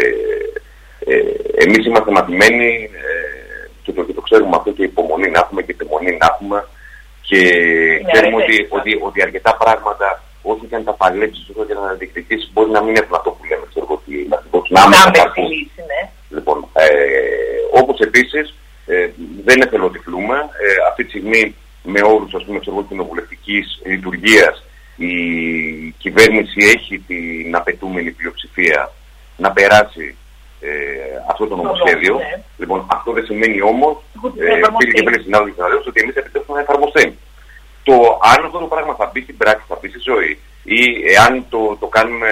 Εμείς είμαστε μαθημένοι και το ξέρουμε αυτό, και υπομονή να έχουμε και υπομονή να έχουμε, και ξέρουμε ότι αρκετά πράγματα, όσο και αν τα παλέψεις, όσο και αν τα διεκδικήσεις, μπορεί να μην έχουν αυτό που λέμε, ξέρω εγώ, Λοιπόν, όπως επίσης δεν εθελοτυφλούμε. Αυτή τη στιγμή με όρους, ας πούμε, κοινοβουλευτικής λειτουργίας, η κυβέρνηση έχει την απαιτούμενη πλειοψηφία να περάσει αυτό το νομοσχέδιο. Λοιπόν, αυτό δεν σημαίνει όμως, φίλοι και φίλοι συνάδελφοι, ότι εμείς επιτρέπουμε να εφαρμοστεί. Αν αυτό το πράγμα θα μπει στην πράξη, θα μπει στη ζωή, ή εάν το κάνουμε,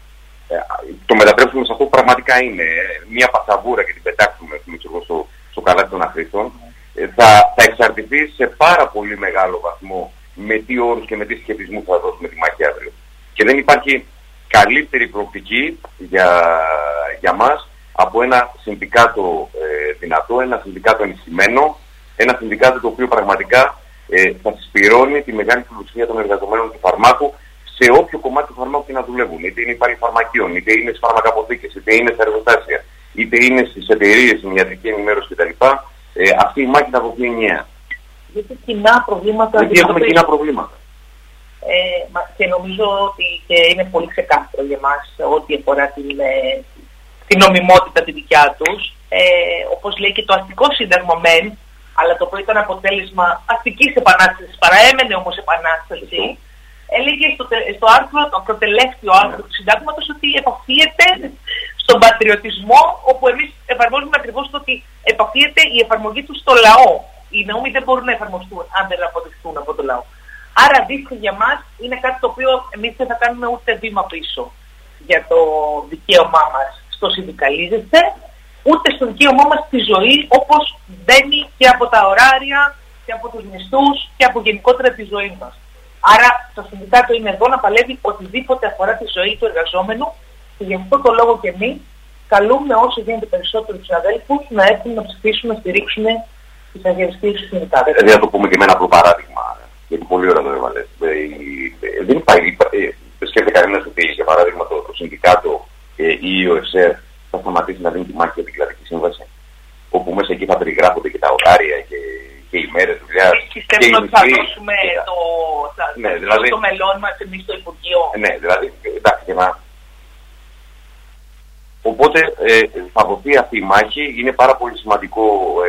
το μετατρέψουμε σε αυτό που πραγματικά είναι μια πασαβούρα και την πετάξουμε στο καλάθι των αχρήστων, θα εξαρτηθεί σε πάρα πολύ μεγάλο βαθμό με τι όρους και με τι σχετισμού θα δώσουμε τη μάχη αύριο. Και δεν υπάρχει καλύτερη προοπτική για μας από ένα συνδικάτο δυνατό, ένα συνδικάτο ενισχυμένο, ένα συνδικάτο το οποίο πραγματικά θα συσπηρώνει τη μεγάλη πλειοψηφία των εργαζομένων του φαρμάκου σε όποιο κομμάτι του φαρμάκου και να δουλεύουν. Είτε είναι υπαλληλοφαρμακείων, είτε είναι στις φαρμακαποθήκες, είτε είναι στα εργοστάσια, είτε είναι στις εταιρείες, στην ιατρική ενημέρωση κτλ. Αυτή η μάχη θα δοθεί ενιαία. Γιατί κοινά προβλήματα. Γιατί έχουμε κοινά προβλήματα. Και νομίζω ότι και είναι πολύ ξεκάθαρο για μας ό,τι αφορά την νομιμότητα τη δικιά τους. Όπως λέει και το αστικό σύνταγμα μεν, αλλά το οποίο ήταν αποτέλεσμα αστικής επανάστασης, παραέμενε όμως επανάσταση. Έλεγε στο άρθρο, το προτελεύτιο άρθρο του συντάγματος, ότι επαφίεται στον πατριωτισμό, όπου εμείς εφαρμόζουμε ακριβώς το ότι επαφίεται η εφαρμογή του στο λαό. Οι νόμοι δεν μπορούν να εφαρμοστούν αν δεν αποδειχθούν από το λαό. Άρα, αντίστοιχα για μας, είναι κάτι το οποίο εμείς δεν θα κάνουμε ούτε βήμα πίσω για το δικαίωμά μας στο συνδικαλίζεστε, ούτε στο δικαίωμά μας στη ζωή, όπως μπαίνει και από τα ωράρια και από τους μισθούς και από γενικότερα τη ζωή μας. Άρα το συνδικάτο είναι εδώ να παλεύει οτιδήποτε αφορά τη ζωή του εργαζόμενου, και γι' αυτό το λόγο και εμείς καλούμε όσο γίνεται περισσότερους συναδέλφους να έρθουν να ψηφίσουν, να στηρίξουν τις αγωνιστικές του συνδικάτου. Να το πούμε και με ένα απλό παράδειγμα, γιατί πολύ ωραία το έβαλες. Δεν υπάρχει, σκέφτεται κανένας ότι, για παράδειγμα, το συνδικάτο ή η ΟΕΣΕΡ θα σταματήσει να δίνει τη μάχη για την κλαδική σύμβαση, όπου μέσα εκεί θα περιγράφονται και τα ωράρια και οι μέρες δουλειάς. Πιστεύουμε ότι θα δώσουμε το μελόν μας εμείς στο Υπουργείο. Ναι, δηλαδή, εντάξει, και να... Οπότε θα δοθεί αυτή η μάχη, είναι πάρα πολύ σημαντικό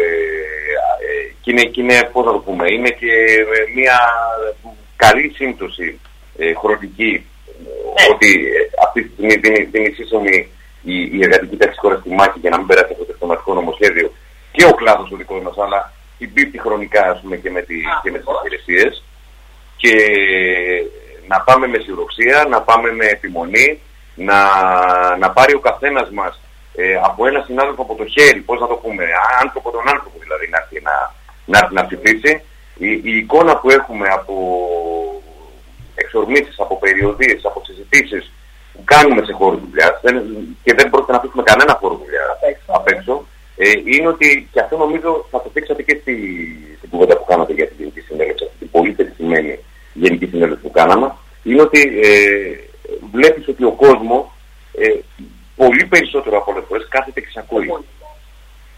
και είναι, πώς να το πούμε, είναι και μια καλή σύμπτωση χρονική, ότι αυτή τη στιγμή δεν είναι σύσσωμη η εργατική τάξη χώρα στη μάχη για να μην περάσει αυτό το τεκτονατικό νομοσχέδιο και ο κλάδος ο δικός μας, αλλά συμπίπτει χρονικά, ας πούμε, και με τις υπηρεσίες, και να πάμε με αισιοδοξία, να πάμε με επιμονή, να πάρει ο καθένας μας από ένα συνάδελφο από το χέρι, πώς να το πούμε, άνθρωπο τον άνθρωπο δηλαδή, να έρθει να ψηφίσει. Η εικόνα που έχουμε από εξορμήσεις, από περιοδίες, από συζητήσεις που κάνουμε σε χώρο δουλειάς, και δεν πρόκειται να αφήσουμε κανένα χώρο δουλειάς απ' έξω, είναι ότι, και αυτό νομίζω θα το δείξατε και στην κουβέντα που κάνατε για την Γενική Συνέλευση, την πολύ πετυχημένη Γενική Συνέλευση που κάναμε, είναι ότι βλέπεις ότι ο κόσμος πολύ περισσότερο από όλες τις φορές κάθεται και σε ακούει.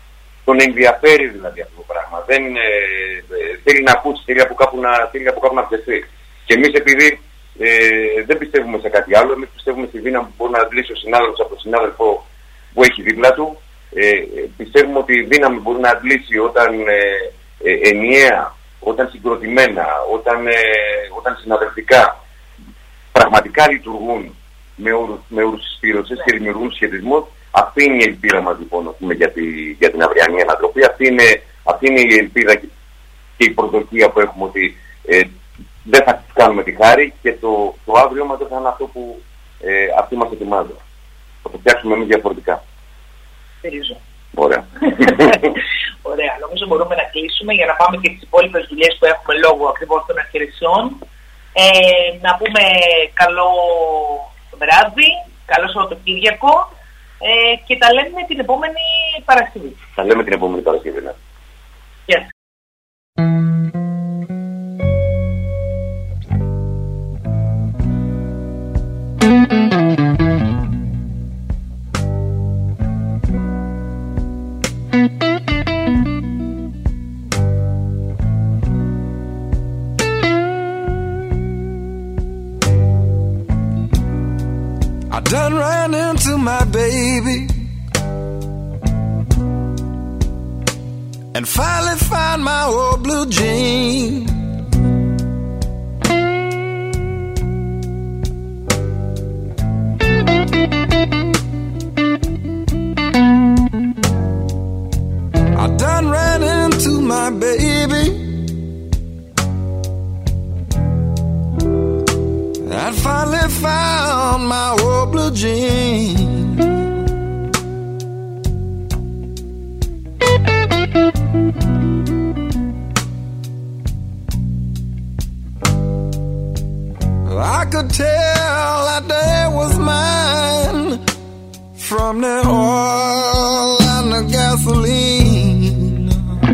τον ενδιαφέρει δηλαδή αυτό το πράγμα. Δεν θέλει να ακούσει, θέλει από κάπου να πιεστεί. Και εμείς επειδή δεν πιστεύουμε σε κάτι άλλο, εμείς πιστεύουμε στη δύναμη που μπορεί να αντλήσει ο συνάδελφος από τον συνάδελφο που έχει δίπλα του. Πιστεύουμε ότι η δύναμη μπορεί να αντλήσει όταν ενιαία, όταν συγκροτημένα, όταν συναδελφικά πραγματικά λειτουργούν με όρους συσπήρωσης και δημιουργούν σχετισμούς. Αυτή είναι η ελπίδα μας λοιπόν για την αυριανή ανατροπή. Αυτή είναι η ελπίδα και η προσδοκία που έχουμε ότι δεν θα τους κάνουμε τη χάρη και το αύριο μας δεν θα είναι αυτό που αυτοί μας ετοιμάζουν. Θα το φτιάξουμε εμείς διαφορετικά. Στηρίζω. Ωραία. Ωραία. Νομίζω μπορούμε να κλείσουμε για να πάμε και τις υπόλοιπες δουλειές που έχουμε λόγω ακριβώς των αφιερεσιών. Να πούμε καλό βράδυ, καλό Σαββατοκύριακο και τα λέμε την επόμενη Παρασκευή. Τα λέμε την επόμενη Παρασκευή, ναι. Yes. I done ran into my baby and finally found my old blue jean. I done ran into my baby and finally found my old blue jean. I could tell that day was mine from the oil and the gasoline.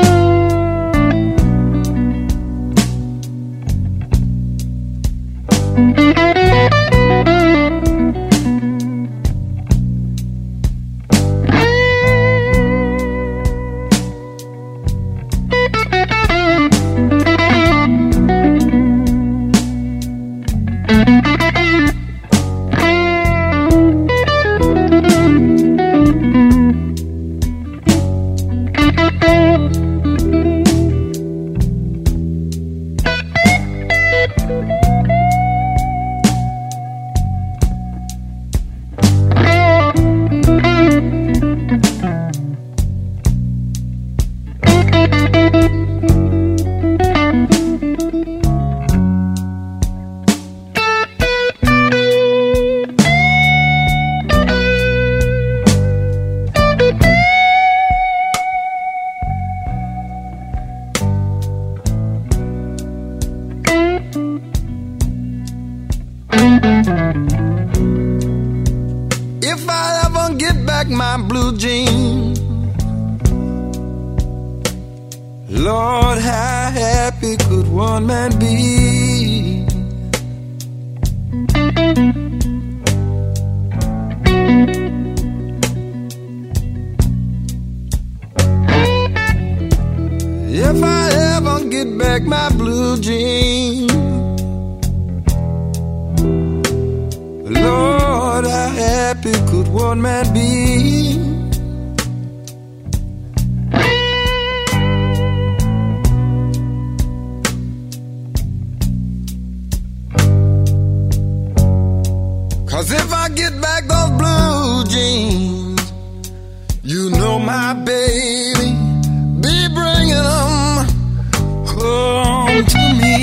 If I ever get back my blue jeans, Lord, how happy could one man be? If I ever get back my blue jeans, Lord, how happy could one man be? Cause if I get back those blue jeans, you know my baby be bringing them home to me.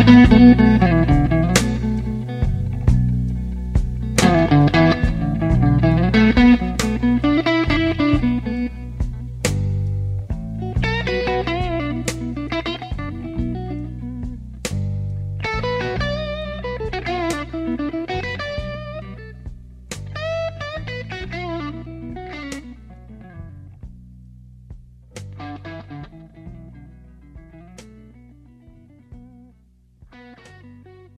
Thank you.